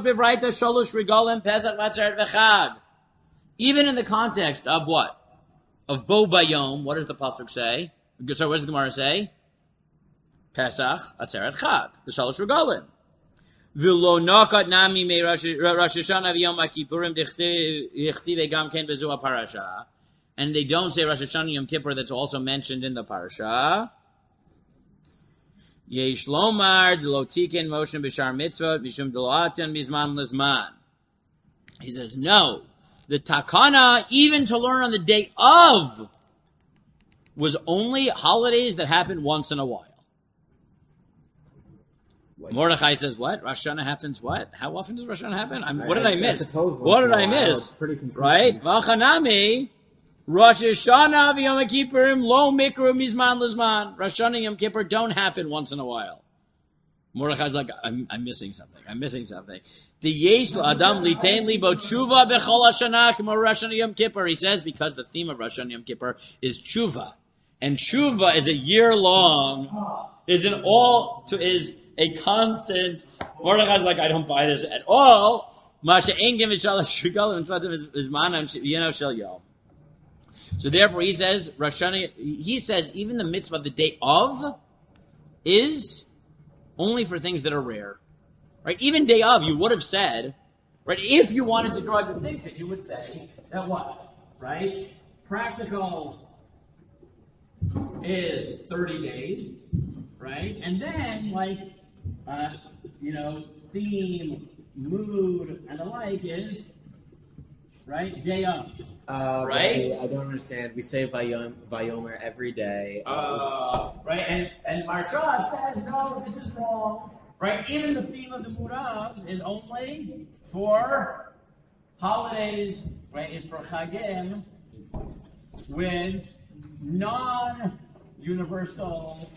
context of what? Of Bo Bayom, what does the pasuk say? So what does the Gemara say? Pesach, Atzeret Chag, the Shalosh Regalim. V'lo nakat nami me Rosh Hashanah v'Yom HaKippurim dichtive gam ken bezu parasha. And they don't say Rosh Hashanah Yom Kippur, that's also mentioned in the parasha. Yesh lomar delotiken motion b'shar mitzvot mishum delatan mizman lizman. He says no. The takana, even to learn on the day of, was only holidays that happen once in a while. What? Mordechai says, "What? Rosh Hashanah happens? What? How often does Rosh Hashanah happen? I'm, what did I, I miss? What did I miss? Right? V'chanami." Rosh Hashanah v'Yom Kippurim lo mikro mizman lizman. Rosh Hashanah and Yom Kippur don't happen once in a while. Mordechai's like, I'm, I'm missing something. I'm missing something. The yesh adam litain li bo tshuva b'chol hashanah k'mo Rosh Hashanah Yom Kippur. He says because the theme of Rosh Hashanah Yom Kippur is tshuva, and tshuva is a year long. Is an all to is a constant. Mordechai's like, I don't buy this at all. Masha ein gim v'shalosh regalim in front of his manam yeno shel yom. So therefore, he says, Rosh Hashanah, he says, even the mitzvah of the day of is only for things that are rare. Right? Even day of, you would have said, right, if you wanted to draw a distinction, you would say that what? Right? Practical is thirty days, right? And then, like, uh, you know, theme, mood, and the like is, right, day of. Uh, right? I don't understand. We say Vayom, Vayomer every day. Uh, right? And and Marsha says, no, this is wrong. Right? Even the theme of the Murav is only for holidays, right? It's for Chagim with non-universal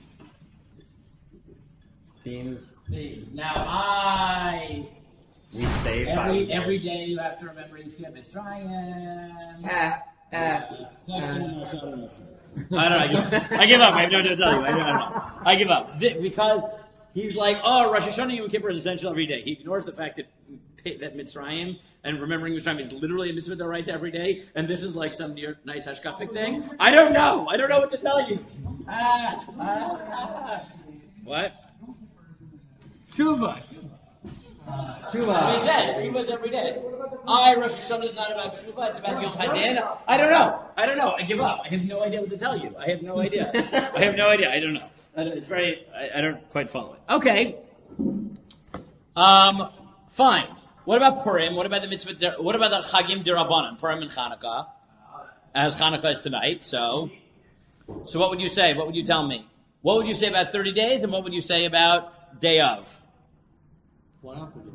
Themes. themes. Now, I... We say Every Vayom. every day you have to remember Yetziat Mitzrayim. Ah, ah, ah. I don't know. I give, I give up. I have no to tell you. I don't know. I give up Th- because he's like, oh, Rosh Hashanah Yom Kippur is essential every day. He ignores the fact that that Mitzrayim and remembering Mitzrayim is literally a mitzvah d'oraita every day, and this is like some near, nice hashkafic thing. I don't know. I don't know what to tell you. Ah, ah, ah. What? Tshuva. Tshuva. He says Tshuva is every day. I Rosh Hashanah is not about Tshuva; it's about Yom Hadin. I don't know. I don't know. I give up. I have no idea what to tell you. I have no idea. I have no idea. I don't know. I don't, it's very. I, I don't quite follow it. Okay. Um. Fine. What about Purim? What about the mitzvah? What about the Chagim D'Rabbanan? Purim and Chanukah, as Chanukah is tonight. So, so what would you say? What would you tell me? What would you say about thirty days, and what would you say about day of? Why not thirty days?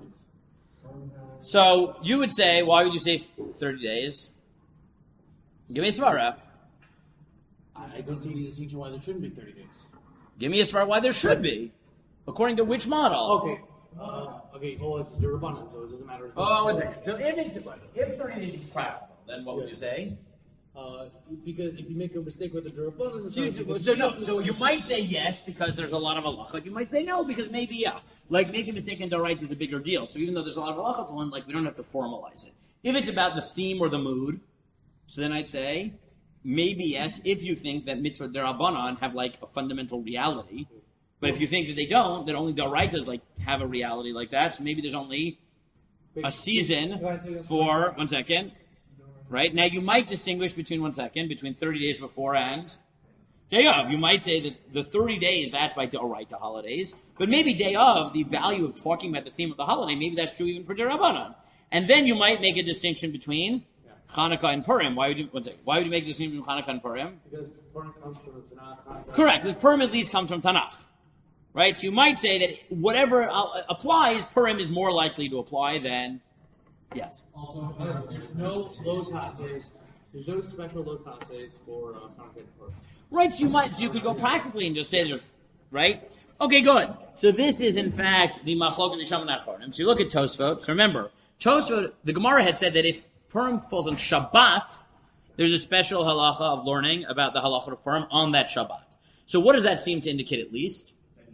So you would say, why would you say thirty days? Give me a svara. I don't see any distinction why there shouldn't be thirty days. Give me a svara why there should be. According to which model? Okay. Uh, okay, well, it's the Rabbanan, so it doesn't matter. Oh, one second. So if, it's, if thirty days is practical, then what would you say? Uh, because if you make a mistake with the Durabun, So, you- so no, so you might say yes because there's a lot of halacha. You might say no because maybe yeah. Like making a mistake in Doraita is a bigger deal. So even though there's a lot of halacha to one, like we don't have to formalize it. If it's about the theme or the mood, so then I'd say maybe yes if you think that mitzvah derabanan have like a fundamental reality. But if you think that they don't, that only Doraitas like have a reality like that, so maybe there's only a season for one second. Right? Now you might distinguish between one second, between thirty days before and day of. You might say that the thirty days, that's by Doraita holidays. But maybe day of, the value of talking about the theme of the holiday, maybe that's true even for Derabanan. And then you might make a distinction between Hanukkah and Purim. Why would you, one second, why would you make a distinction between Hanukkah and Purim? Because Purim comes from the Tanakh. Correct. Because Purim at least comes from Tanakh. Right? So you might say that whatever uh, applies, Purim is more likely to apply than, yes. Also, there's no low tases. There's no special low tases for uh, Hanukkah and Purim. Right, so you might, so you could go practically and just say there's, right? Okay, good. So this is in fact the Machlok Nisham and Achronim. So you look at Tosfot. So remember, Tosfot, the Gemara had said that if Purim falls on Shabbat, there's a special halacha of learning about the halacha of Purim on that Shabbat. So what does that seem to indicate at least?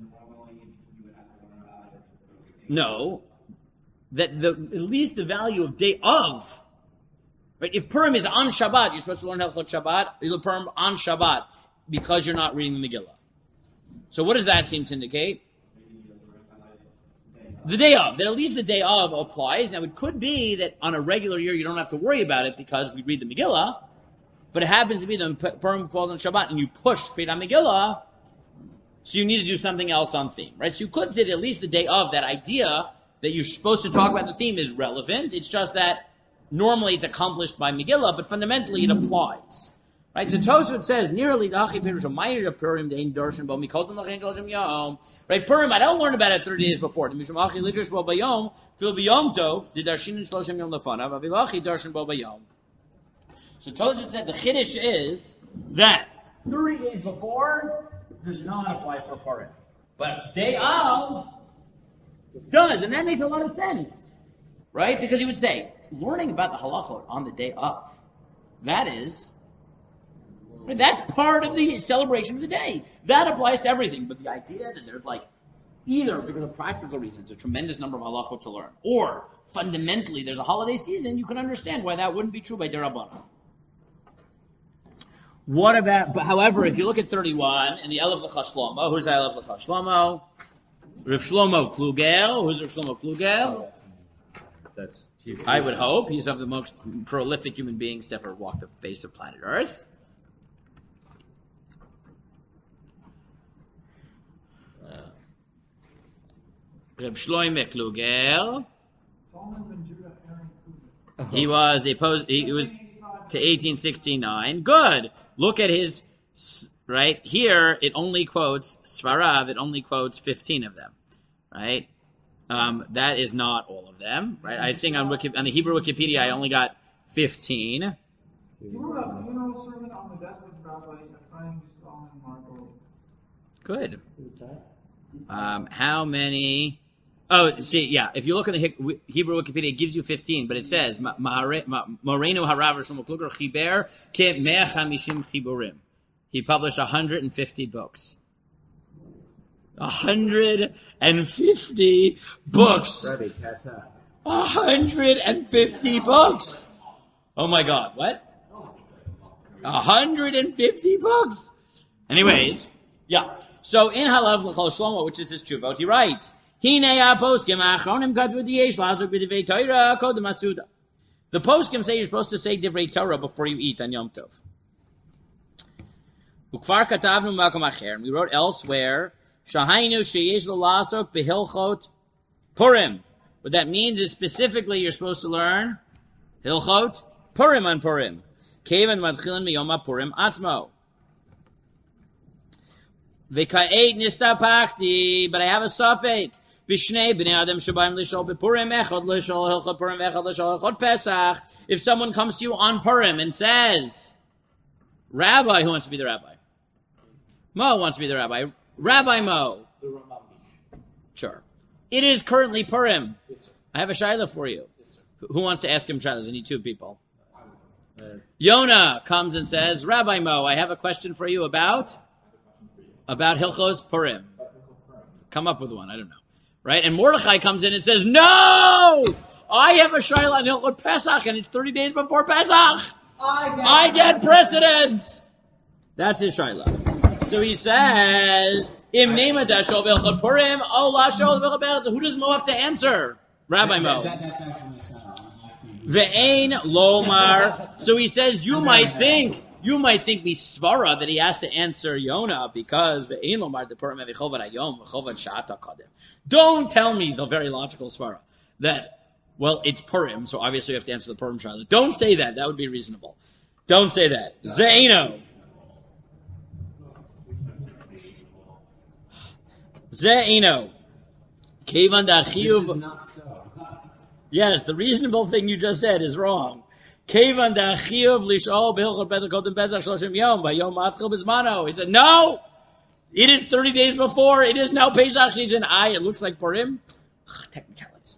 No. That the at least the value of day of, right? If Purim is on Shabbat, you're supposed to learn Halachot Shabbat. You learn Purim on Shabbat because you're not reading the Megillah. So what does that seem to indicate? The day of. That at least the day of applies. Now it could be that on a regular year you don't have to worry about it because we read the Megillah, but it happens to be that Purim falls on Shabbat and you push Kriyat Megillah, so you need to do something else on theme, right? So you could say that at least the day of, that idea that you're supposed to talk about the theme is relevant. It's just that normally it's accomplished by Megillah, but fundamentally it applies. Right? So Tosfot says, nearly Dachi Pirush Mayir Purim Dein Darshan Bo Mikotam Lachin Shalashim Yom. Right? Purim, I don't learn about it thirty days before. The Mishum Achi Lidrush Bo Bayom, Fil B'Yom Tov, the Darshin Shalashim Yom Lefanav, Avilachi Darshan Bo Bayom. So Tosfot said the Chiddush is that thirty days before does not apply for Purim. But day of does, and that makes a lot of sense, right? Because you would say, learning about the halachot on the day of, that is, that's part of the celebration of the day. That applies to everything. But the idea that there's like, either because of practical reasons, a tremendous number of halachot to learn, or fundamentally there's a holiday season, you can understand why that wouldn't be true by Derabanan. What about, but however, if you look at thirty-one, in the Elef L'cha Shlomo, who's the Elef L'cha Shlomo? Rav Shlomo Klugel. Who's Rav Shlomo Klugel? That's, he's, I would hope. He's of the most prolific human beings to ever walk the face of planet Earth. Uh, Rav Shlomo Klugel. He was a post, he, he was to eighteen sixty-nine. Good. Look at his, right? Here, it only quotes, Svarav, it only quotes fifteen of them, right? Um, that is not all of them, right? I think on, Wiki, on the Hebrew Wikipedia, I only got fifteen. You wrote a funeral sermon on the death of Rabbi Ephraim Solomon Marco. Good. Um, how many? Oh, see, yeah. If you look at the Hebrew Wikipedia, it gives you fifteen, but it says Moreno Harav Shlomo Kluger Chiber Ke Mea Chamishim Chiburim. He published one hundred fifty books. one hundred fifty books. one hundred fifty books. Oh my God! What? one hundred fifty books. Anyways, yeah. So in Halav L'chol Shlomo, which is his Tshuvot, he writes. The poskim say you're supposed to say Divrei Torah before you eat on Yom Tov. And we wrote elsewhere, Purim. What that means is specifically you're supposed to learn Hilchot Purim on Purim. Kevan Madchilin Miyoma Purim Atzmo. V'ka'et nistapachti, but I have a suffix. Bishnei b'nei adam shabayim l'shol b'Purim echad l'shol hilchot Purim echad l'shol hilchot Pesach. If someone comes to you on Purim and says, Rabbi, who wants to be the rabbi? Mo wants to be the rabbi. Rabbi Mo. The Rambam. Sure. It is currently Purim. Yes, sir. I have a shayla for you. Yes, sir. Who wants to ask him shaylas? I need two people. Yonah comes and says, Rabbi Mo, I have a question for you about about Hilchos Purim. Come up with one, I don't know. Right? And Mordechai comes in and says, no! I have a Shaila on Hilchot Pesach, and it's thirty days before Pesach. I get, I get precedence. That's his Shaila. So he says, Im Nema Dashol Hilchot Purim, O La Shol Hilchot Pesach. Who does Mo have to answer? Rabbi Mo. That, that, that's actually my Shaila. Ve'ein Lomar. So he says, you might think, you might think me svara that he has to answer Yonah because ve'ein Lomar the Purim v'chovat hayom v'chovat sha'ata kadem. Don't tell me the very logical svara that, well, it's Purim, so obviously you have to answer the Purim Shaila. Don't say that. That would be reasonable. Don't say that. Ze'ino. Ze'ino. Kevan da'chiyuv. This is not so. Yes, the reasonable thing you just said is wrong. Kevan da'chiyuv lish'ol b'hilchot Pesach kodim Pesach shloshim yom v'yom matchil b'zmano. He said, no! It is thirty days before. It is now Pesach season. I, it looks like Purim. Technicalities.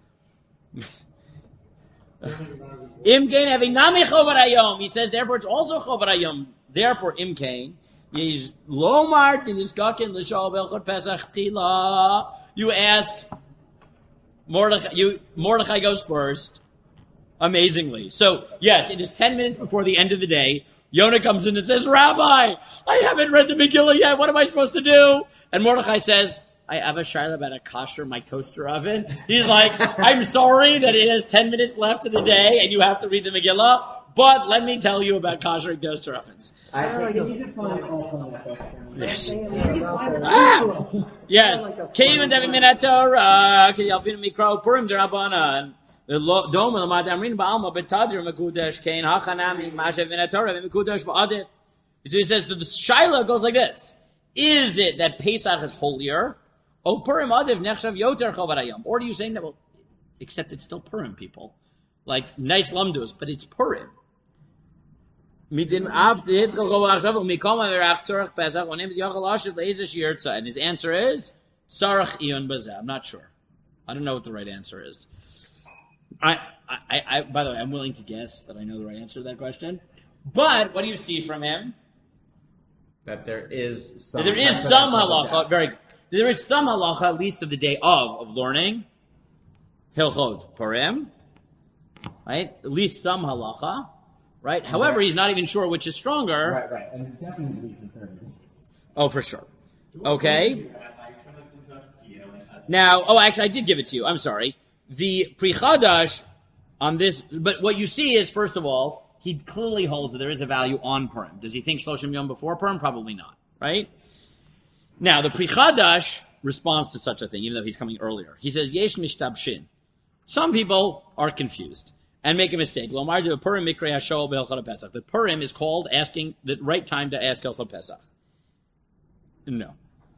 Im kain having nami chovat hayom. He says, therefore it's also chovat hayom. Therefore, im kain. Yish lomar t'nizkakin l'sh'ol b'hilchot Pesach tila. You ask, Mordechai, you, Mordechai goes first. Amazingly. So, yes, it is ten minutes before the end of the day. Yonah comes in and says, Rabbi, I haven't read the Megillah yet. What am I supposed to do? And Mordechai says, I have a shaila about a kosher my toaster oven. He's like, I'm sorry that it has ten minutes left of the day and you have to read the Megillah, but let me tell you about kosher toaster ovens. I think you define all Yes. Ah! Yes. Kevin David Minatora, Kiyalvin Mikro, Purim Derabanan. The dome of the Madamrin Baalma Betadr Makudesh Kain Hachanami Mashav Minatora Mikudesh Va'adit. So he says that the Shaila goes like this. Is it that Pesach is holier? Oh, Purim Adiv Nechshav Yoter Chavarayam. Or do you say no? Well, except it's still Purim, people. Like nice lumdus, but it's Purim. And his answer is Sarach Ion Bazah. I'm not sure. I don't know what the right answer is. I, I, I, by the way, I'm willing to guess that I know the right answer to that question. But what do you see from him? That there is some. There is some halacha. Very good. There is some halacha, at least of the day of, of learning Hilchot Purim. Right? At least some halacha. Right? However, he's not even sure which is stronger. Right, right. And it definitely leads in thirty days. Oh, for sure. Okay. Now, oh, actually, I did give it to you. I'm sorry. The Pri Chadash on this, but what you see is, first of all, he clearly holds that there is a value on Purim. Does he think Shloshim Yom before Purim? Probably not, right? Now, the Pri Chadash responds to such a thing, even though he's coming earlier. He says, Yesh mishtabshin. Some people are confused and make a mistake. Lomar de Purim mikrei hashol be'ilchot Pesach. The Purim is called asking the right time to ask Hilchot Pesach. No.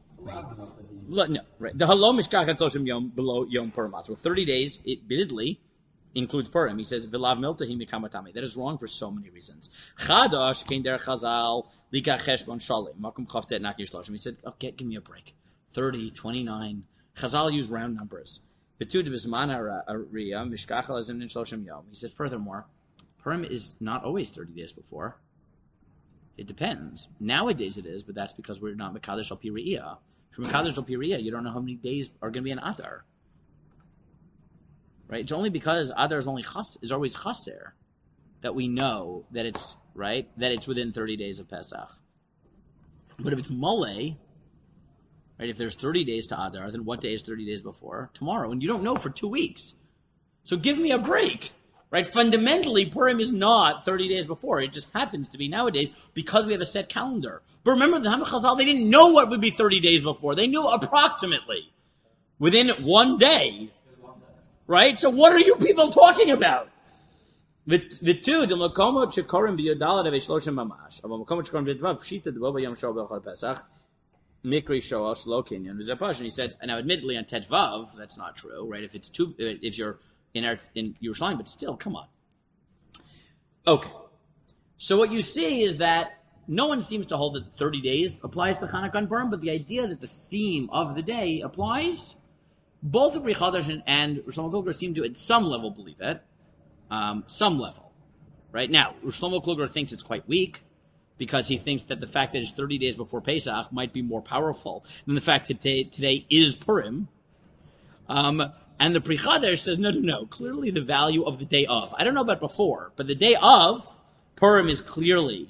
No, right. The halom mishkachat Shloshim Yom below Yom Purim. So thirty days, it admittedly includes Purim. He says, V'lav miltahi mikamatami. That is wrong for so many reasons. Chadash kein der chazal lika cheshbon shalim. Makum chaftet nakir shloshim. He said, okay, give me a break. thirty, twenty-nine. Chazal use round numbers. V'tu d'bizman hariyah mishkachal azim nin shloshim yom. He said, furthermore, Purim is not always thirty days before. It depends. Nowadays it is, but that's because we're not Mekadesh al Piriyah. From Mekadesh al Piriyah, you don't know how many days are going to be an Adar. Right? It's only because Adar is only chas, is always chaser that we know that it's right that it's within thirty days of Pesach. But if it's Mole, right? If there's thirty days to Adar, then what day is thirty days before? Tomorrow, and you don't know for two weeks. So give me a break, right? Fundamentally, Purim is not thirty days before. It just happens to be nowadays because we have a set calendar. But remember, the Hamach Chazal, they didn't know what would be thirty days before. They knew approximately within one day. Right? So what are you people talking about? The the two the makomot shekorim biyodalad aveshloshim mamash. Ava makomot shekorim biyodvav pshita debo yom shol b'chol Pesach mikri shoal shlo kinyan v'zepash. And he said, and now admittedly on Tetvav that's not true, right? If it's two, if you're in our, in Yerushalayim, but still, come on. Okay. So what you see is that no one seems to hold that thirty days applies to Chanukah and Purim, but the idea that the theme of the day applies. Both the Pri Chadash and, and Rosh Hashanah seem to, at some level, believe it. Um, some level. right? Now, Shlomo Kluger thinks it's quite weak because he thinks that the fact that it's thirty days before Pesach might be more powerful than the fact that today, today is Purim. Um, and the Pri Chadash says, no, no, no, clearly the value of the day of. I don't know about before, but the day of Purim is clearly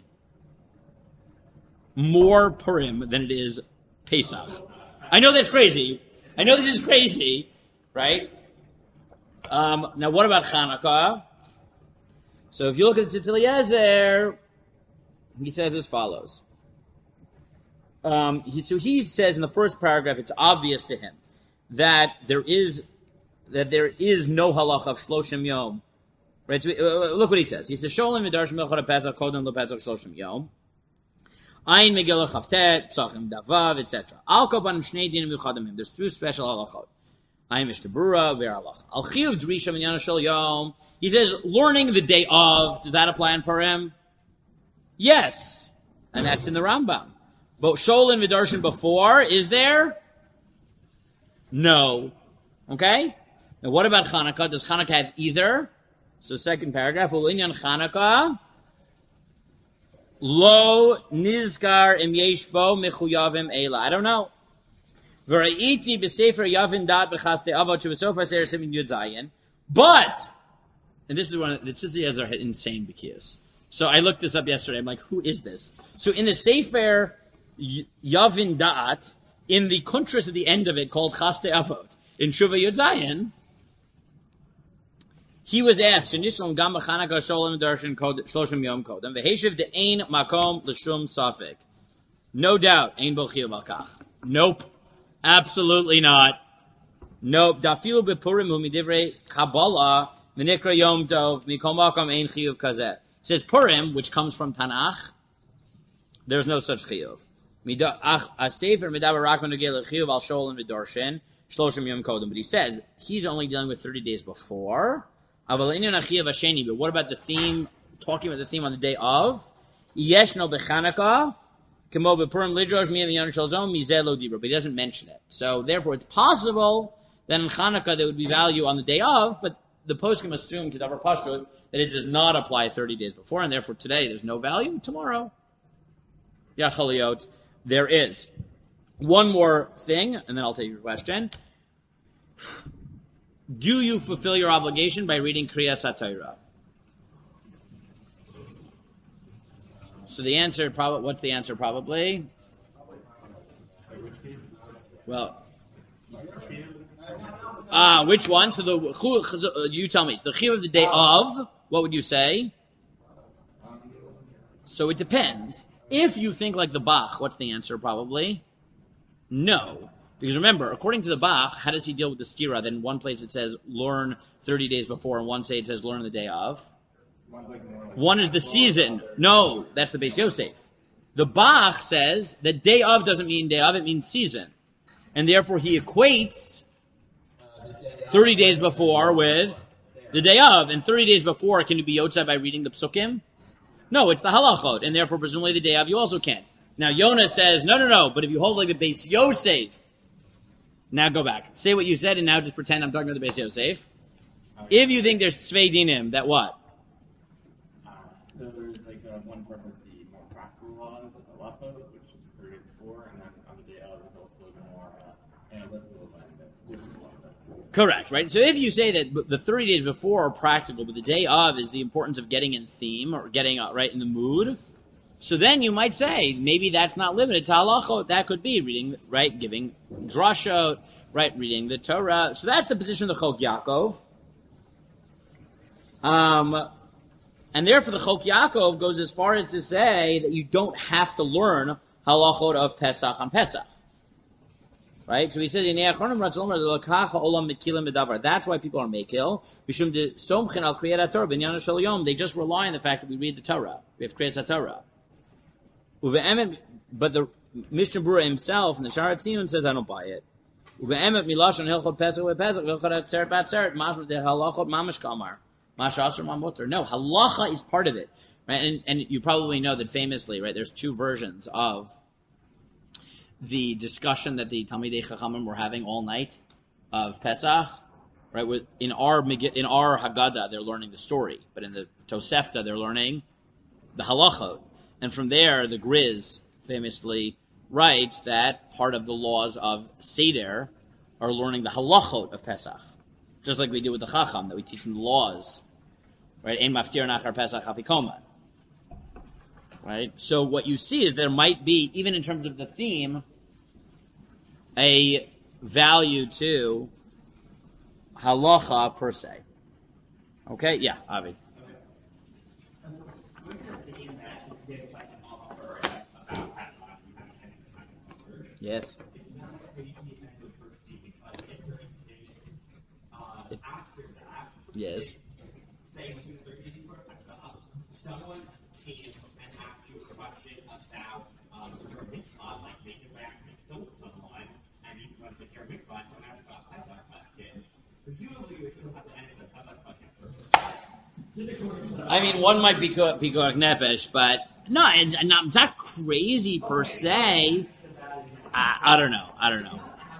more Purim than it is Pesach. I know that's crazy. I know this is crazy, right? Um, now, what about Chanukah? So if you look at Tzitz Eliezer, he says as follows. Um, he, so he says in the first paragraph, it's obvious to him that there is that there is no halacha of shloshim yom. Right? So, uh, look what he says. He says, "Sholim v'darsh melchot pesach kodem lepesach shloshim yom." Ayin megillah chavtet psachim davav et cetera. Al kopanim shnei dinim yuchadamim. There's two special halachot. Ayin mishtabura ve'alach. Al chiyuv drisha minyan shel yom. He says, learning the day of. Does that apply in Purim? Yes, and that's in the Rambam. But Sholin v'darshan before, is there? No. Okay? Now what about Chanukah? Does Chanukah have either? So second paragraph, Ulinyan Chanukah, Lo nizkar im yeshbo mechuyavim eila. I don't know. V'ra'iti b'sefer yavin dat b'chaste avot shev'sofer seir simin yud zayin. But, and this is one of the tzitziyas are insane b'kiyas. So I looked this up yesterday. I'm like, who is this? So in the Sefer Yavin Da'at, in the kuntras at the end of it called Chaste Avot, in Shuvah Yud Zayin, he was asked, Shenishlam Gam Chanukah Sholem Darshan Shloshim Yom Kodem, V'heshiv De'ein Makom L'Shum Safek. No doubt, Ein Bo Chiyuv Al Kach. Nope. Absolutely not. Nope. Dafilu B'Purim Hu Midivrei Kabbalah V'nikra Yom Tov Mikol Makom Ein Chiyuv Kazeh. It says Purim, which comes from Tanakh, there's no such chiyuv. But he says he's only dealing with thirty days before. But what about the theme, talking about the theme on the day of? But he doesn't mention it. So therefore it's possible that in Chanukah there would be value on the day of, but the poskim assume to davar pashut that it does not apply thirty days before, and therefore today there's no value. Tomorrow, yachaliot, there is. One more thing, and then I'll take your question. Do you fulfill your obligation by reading Kriyas HaTorah? So the answer, probably, what's the answer? Probably. Well. Ah, uh, which one? So the you tell me. So the chiyuv of the day of, what would you say? So it depends. If you think like the Bach, what's the answer? Probably no, because remember, according to the Bach, how does he deal with the stira? Then in one place it says learn thirty days before, and one say it says learn the day of. One is the season. No, that's the Beis Yosef. The Bach says that day of doesn't mean day of; it means season, and therefore he equates thirty days before with the day of, and thirty days before, can you be yotzei by reading the psukim? No, it's the halachot, and therefore presumably the day of you also can. Now Yonah says, no, no, no, but if you hold like the Beis Yosef, now go back. Say what you said and now just pretend I'm talking about the Beis Yosef. If you think there's Svei Dinim, that what? Uh, so there's like uh, one part of the more practical laws of the halachot, which is the period before, and then on the day of is also the more uh, analytical one that's different one. Correct, right? So if you say that the thirty days before are practical, but the day of is the importance of getting in theme or getting uh, right in the mood, so then you might say maybe that's not limited to halachot. That could be reading, right, giving drashot, right, reading the Torah. So that's the position of the Chok Yaakov. Um, and therefore the Chok Yaakov goes as far as to say that you don't have to learn halachot of Pesach on Pesach. Right? So he says, that's why people are mekil. They just rely on the fact that we read the Torah. We have Kriyas HaTorah. But the Mishnah Berurah himself in the Sharat Tziyun says, I don't buy it. No, halacha is part of it. Right? And, and you probably know that famously, right, there's two versions of the discussion that the Talmidei Chachamim were having all night of Pesach, right? With in our in our Haggadah, they're learning the story, but in the Tosefta, they're learning the halachot, and from there, the Griz famously writes that part of the laws of Seder are learning the halachot of Pesach, just like we do with the Chacham, that we teach them the laws, right? Ein maftir nachar Pesach hafikoman, right? So what you see is there might be, even in terms of the theme, a value to halacha per se. Okay? Yeah, Avi. Yes. It, yes. Someone came and asked you a question about um, your mikvah, like making back mikvah with someone, and you want to take your mikvah, and someone asked about Pesach question. Presumably, you would still have to answer the Pesach question first. I mean, one might be go- be going nefesh, but no, it's not, it's not crazy per se. I, I don't know. I don't know.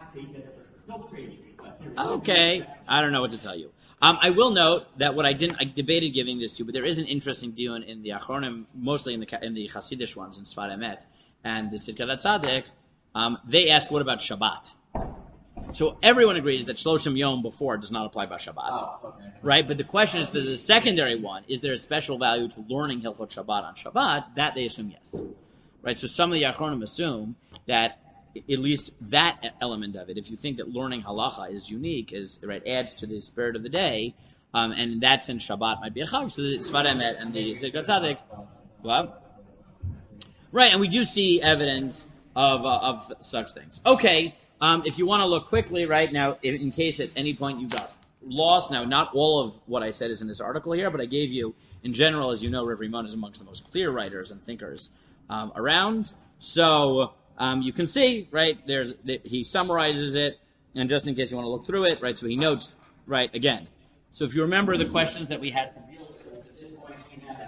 Okay, I don't know what to tell you. Um, I will note that what I didn't, I debated giving this to, but there is an interesting dion in the Achronim, mostly in the in the Hasidish ones, in Sfar Emet, and the Tzidkat Tzaddik. Um, they ask, what about Shabbat? So everyone agrees that Shloshim Yom before does not apply by Shabbat, Oh, okay. right? But the question is, the secondary one, is there a special value to learning Hilchot Shabbat on Shabbat? That they assume yes, right? So some of the Achronim assume that at least that element of it, if you think that learning halacha is unique, is right, adds to the spirit of the day, um, and in that sense Shabbat might be a chag. So the Sfar Emet and the Tzidkat Tzaddik, well, right, and we do see evidence of uh, of such things. Okay, um, if you want to look quickly, right now, in, in case at any point you got lost, now not all of what I said is in this article here, but I gave you, in general, as you know, Rav Rimon is amongst the most clear writers and thinkers um, around. So. Um, you can see, right, there's, he summarizes it, and just in case you want to look through it, right, so he notes, right, again. So if you remember the questions that we had to deal with, at this point we have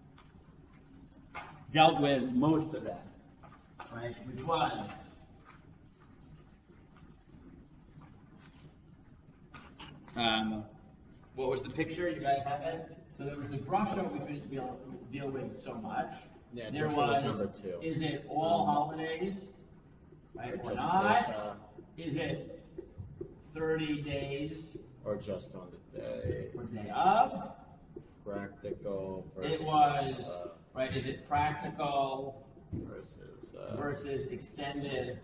dealt with most of them, right, which was, um, what was the picture? You guys have it? So there was the drasha, which we deal, deal with so much. Yeah, There drasha was, was number two. is it all holidays, right, or not? Is it thirty days Or just on the day. or day of? Practical versus. It was, uh, right, is it practical versus. Uh, versus extended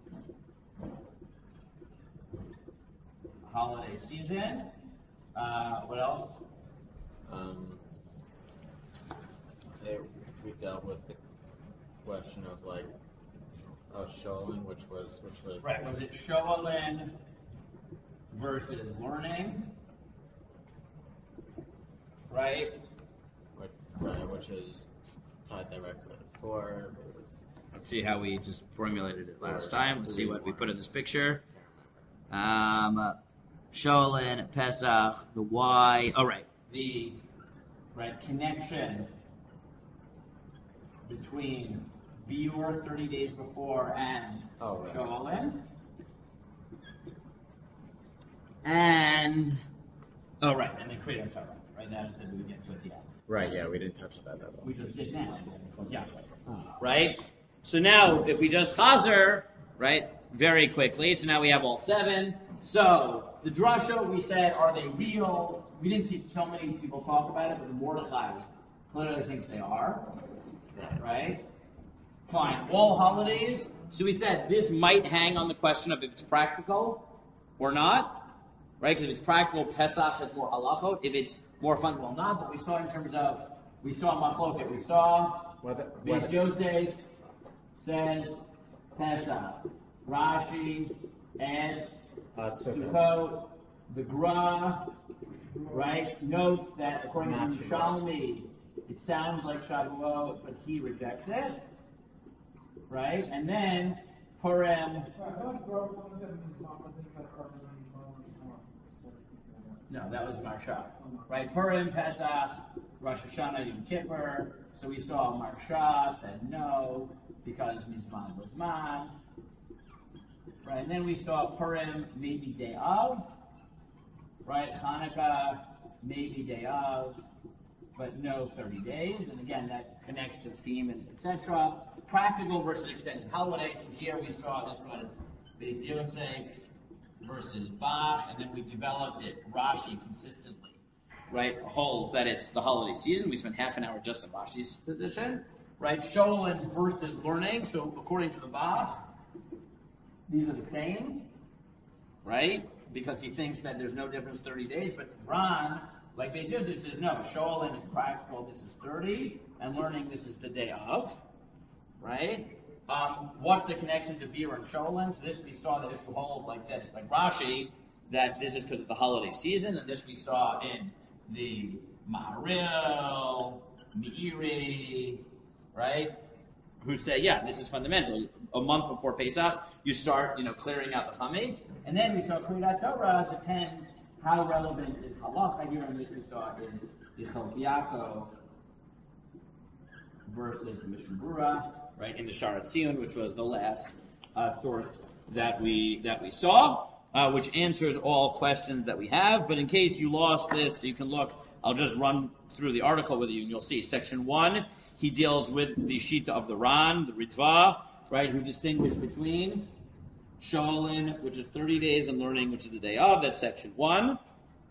holiday season? Uh, what else? Um, it, we dealt with the question of like uh, Sholin, which was which was Right, was it Shoalin versus learning? Right? which, right, which is tied directly to four. It was, Let's see how we just formulated it last time. Let's see what we put in this picture. Um, Shoalin, Pesach, the Y. Oh, right. The right connection between Biur thirty days before and Oh, right. Shoalin. And, oh, right. And then Kriyat Torah. Right? That is it. We would get to it at the end. Right, yeah, we didn't touch that at all. We just did now. Yeah. Right? So now, if we just chazer, right, very quickly, so now we have all seven. So, the drasha, we said, are they real? We didn't see so many people talk about it, but Mordechai clearly thinks they are. Right? Fine. All holidays. So we said this might hang on the question of if it's practical or not. Right? Because if it's practical, Pesach has more halachot. If it's more fundamental, not. But we saw in terms of, we saw machloket. We saw Whether, Beis whether, Yosef says Pesach. Rashi adds uh, so Sukkot. The Gra, right, notes that according Not to Shavuot. Shalmi, it sounds like Shavuot, but he rejects it. Right? And then Purim. Right, I thought Grove only said means mom, but things like Carter means mom means mom. So, No, that was Marsha. Right? Purim, Pesach, Rosh Hashanah, Yom Kippur. So we saw Marsha said no, because Mizman was man. Right? And then we saw Purim, maybe day of. right? Hanukkah, maybe day of, but no thirty days. And again, that connects to the theme and et cetera. Practical versus extended holidays. So here we saw this was Beis Yosef versus Bach, and then we developed it. Rashi consistently, right, holds that it's the holiday season. We spent half an hour just on Rashi's position, right? Sholin versus learning. So according to the Bach, these are the same, right? Because he thinks that there's no difference thirty days. But Ran, like Beis Yosef, says no. Sholin is practical. This is thirty, and learning this is the day of, right? Um, what's the connection to Beer and Sholin? So this we saw that if we hold like this, like Rashi, that this is because of the holiday season, and this we saw in the Maharil, Meiri, right? Who say, yeah, this is fundamental. A month before Pesach, you start, you know, clearing out the chametz, and then we saw Kriyat Torah depends how relevant is halacha here, and this we saw is the Chalk Yaakov versus the Mishnah Berurah, right, in the Sharat Sion, which was the last uh, source that we that we saw, uh, which answers all questions that we have. But in case you lost this, you can look. I'll just run through the article with you, and you'll see. Section one, he deals with the Shita of the Ran, the Ritva, right, who distinguish between Sholin, which is thirty days, and learning, which is the day of. That's section one.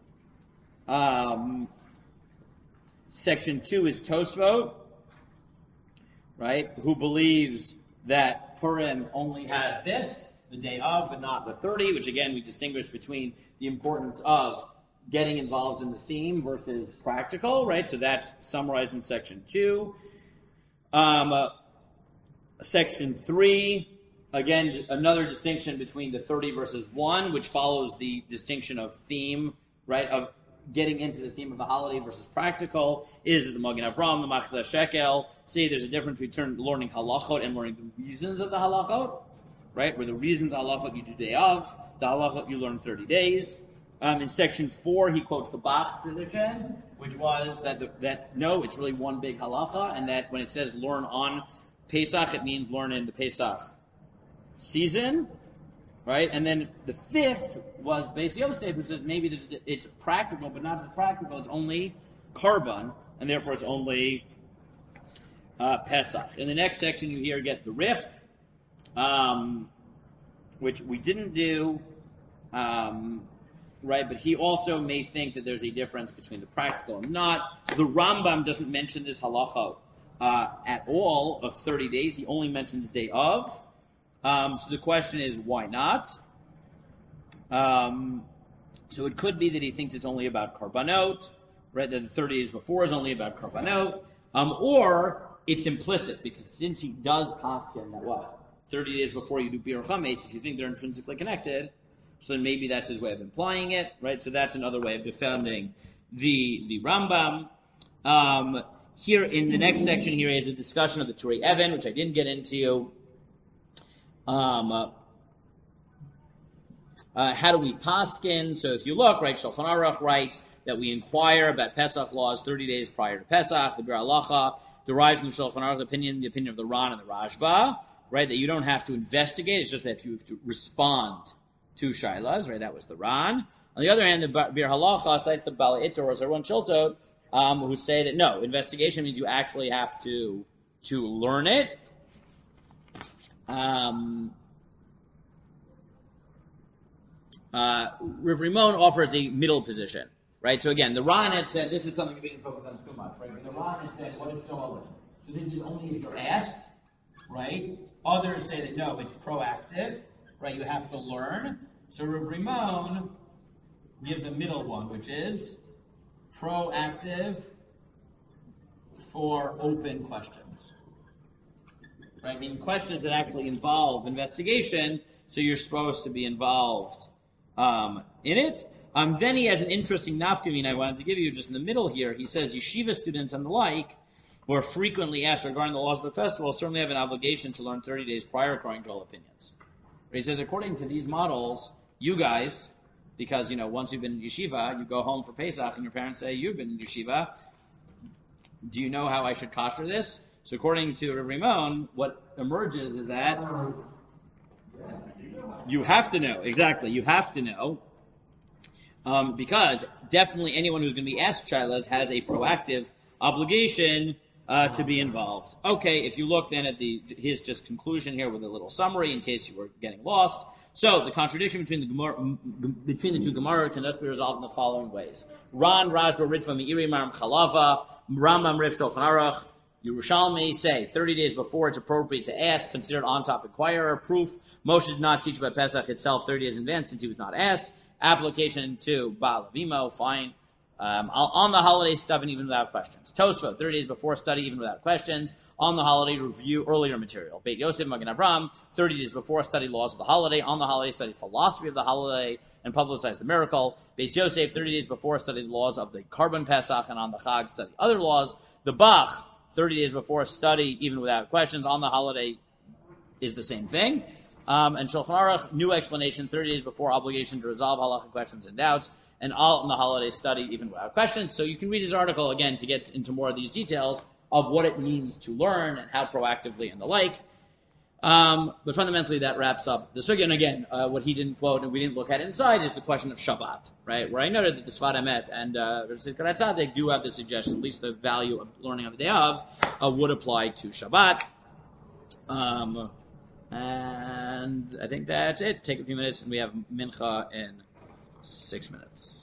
Um, section two is Tosfot, right, who believes that Purim only has this, the day of, but not the thirty, which again we distinguish between the importance of getting involved in the theme versus practical, right? So that's summarized in section two. Um, uh, section three, again, another distinction between the thirty versus one, which follows the distinction of theme, right, of getting into the theme of the holiday versus practical, is that the Magen Avraham, the Machzor Shekel, say there's a difference between learning halachot and learning the reasons of the halachot, right? Where the reasons of the halachot you do day of, the halachot you learn thirty days. Um, in section four, he quotes the Bach's position, which was that the, that no, it's really one big halacha, and that when it says learn on Pesach, it means learn in the Pesach season, right? And then the fifth was Beis Yosef, who says maybe this, it's practical, but not just practical, it's only Karban, and therefore it's only uh, Pesach. In the next section, you here get the Rif, um, which we didn't do, um, right? But he also may think that there's a difference between the practical and not. The Rambam doesn't mention this halacha uh, at all of thirty days. He only mentions day of. Um, so the question is, why not? Um, so it could be that he thinks it's only about karbanot, right? That the thirty days before is only about karbanot, um, or it's implicit because since he does paskin that what thirty days before you do bir chametz, if you think they're intrinsically connected, so then maybe that's his way of implying it, right? So that's another way of defending the the Rambam. Um, here in the next section, here is a discussion of the Turei Even, which I didn't get into. Um, uh, uh, how do we paskin? So if you look, right, Shulchan Aruch writes that we inquire about Pesach laws thirty days prior to Pesach. The Bir Halacha derives from the Shulchan Aruch opinion, the opinion of the Ran and the Rashba, right, that you don't have to investigate, it's just that you have to respond to Shailas, right, that was the Ran. On the other hand, the Bir Halacha cites the Baalei Itur or Zerwan Shiltot, um, who say that no, investigation means you actually have to to learn it. Um, uh, Rav Rimon offers a middle position, right? So again, the Ran had said, this is something we didn't focus on too much, right? But the Ran had said, what is Sholin? So this is only if you're asked, right? Others say that no, it's proactive, right? You have to learn. So Rav Rimon gives a middle one, which is proactive for open questions. Right? I mean, questions that actually involve investigation, so you're supposed to be involved um, in it. Um, then he has an interesting nafkamina I wanted to give you just in the middle here. He says yeshiva students and the like, who are frequently asked regarding the laws of the festival, certainly have an obligation to learn thirty days prior according to all opinions. But he says, according to these models, you guys, because, you know, once you've been in yeshiva, you go home for Pesach and your parents say, you've been in yeshiva, do you know how I should kosher this? So according to Rav Rimon, what emerges is that you have to know, exactly, you have to know. Um, because definitely anyone who's going to be asked shilas has a proactive obligation uh, to be involved. Okay, if you look then at the his just conclusion here with a little summary in case you were getting lost. So the contradiction between the Gemara, between the two Gemara can thus be resolved in the following ways: Ran, Razba, Ritva, Meiri, Maram, Chalava, Rambam, Riv, Shulchan Aruch, Yerushalmi say thirty days before it's appropriate to ask, considered on-top inquirer. Proof: Moshe did not teach about Pesach itself thirty days in advance since he was not asked. Application to Baal Avimo, fine. Um, on the holiday stuff and even without questions. Tosfot, thirty days before study, even without questions. On the holiday, review earlier material. Beit Yosef, Magen Avram, thirty days before study laws of the holiday. On the holiday, study philosophy of the holiday and publicize the miracle. Beit Yosef, thirty days before study the laws of the Karban Pesach, and on the Chag, study other laws. The Bach, thirty days before study, even without questions. On the holiday is the same thing. Um, and Shulchan Aruch, new explanation, thirty days before obligation to resolve halachic questions and doubts, and all in the holiday study, even without questions. So you can read his article, again, to get into more of these details of what it means to learn and how proactively and the like. Um, but fundamentally, that wraps up the sugya. And again, uh, what he didn't quote and we didn't look at inside is the question of Shabbat, right? Where I noted that the Sfat Emet and uh, they do have the suggestion, at least the value of learning on the day of, uh, would apply to Shabbat. Um, and I think that's it. Take a few minutes, and we have Mincha in six minutes.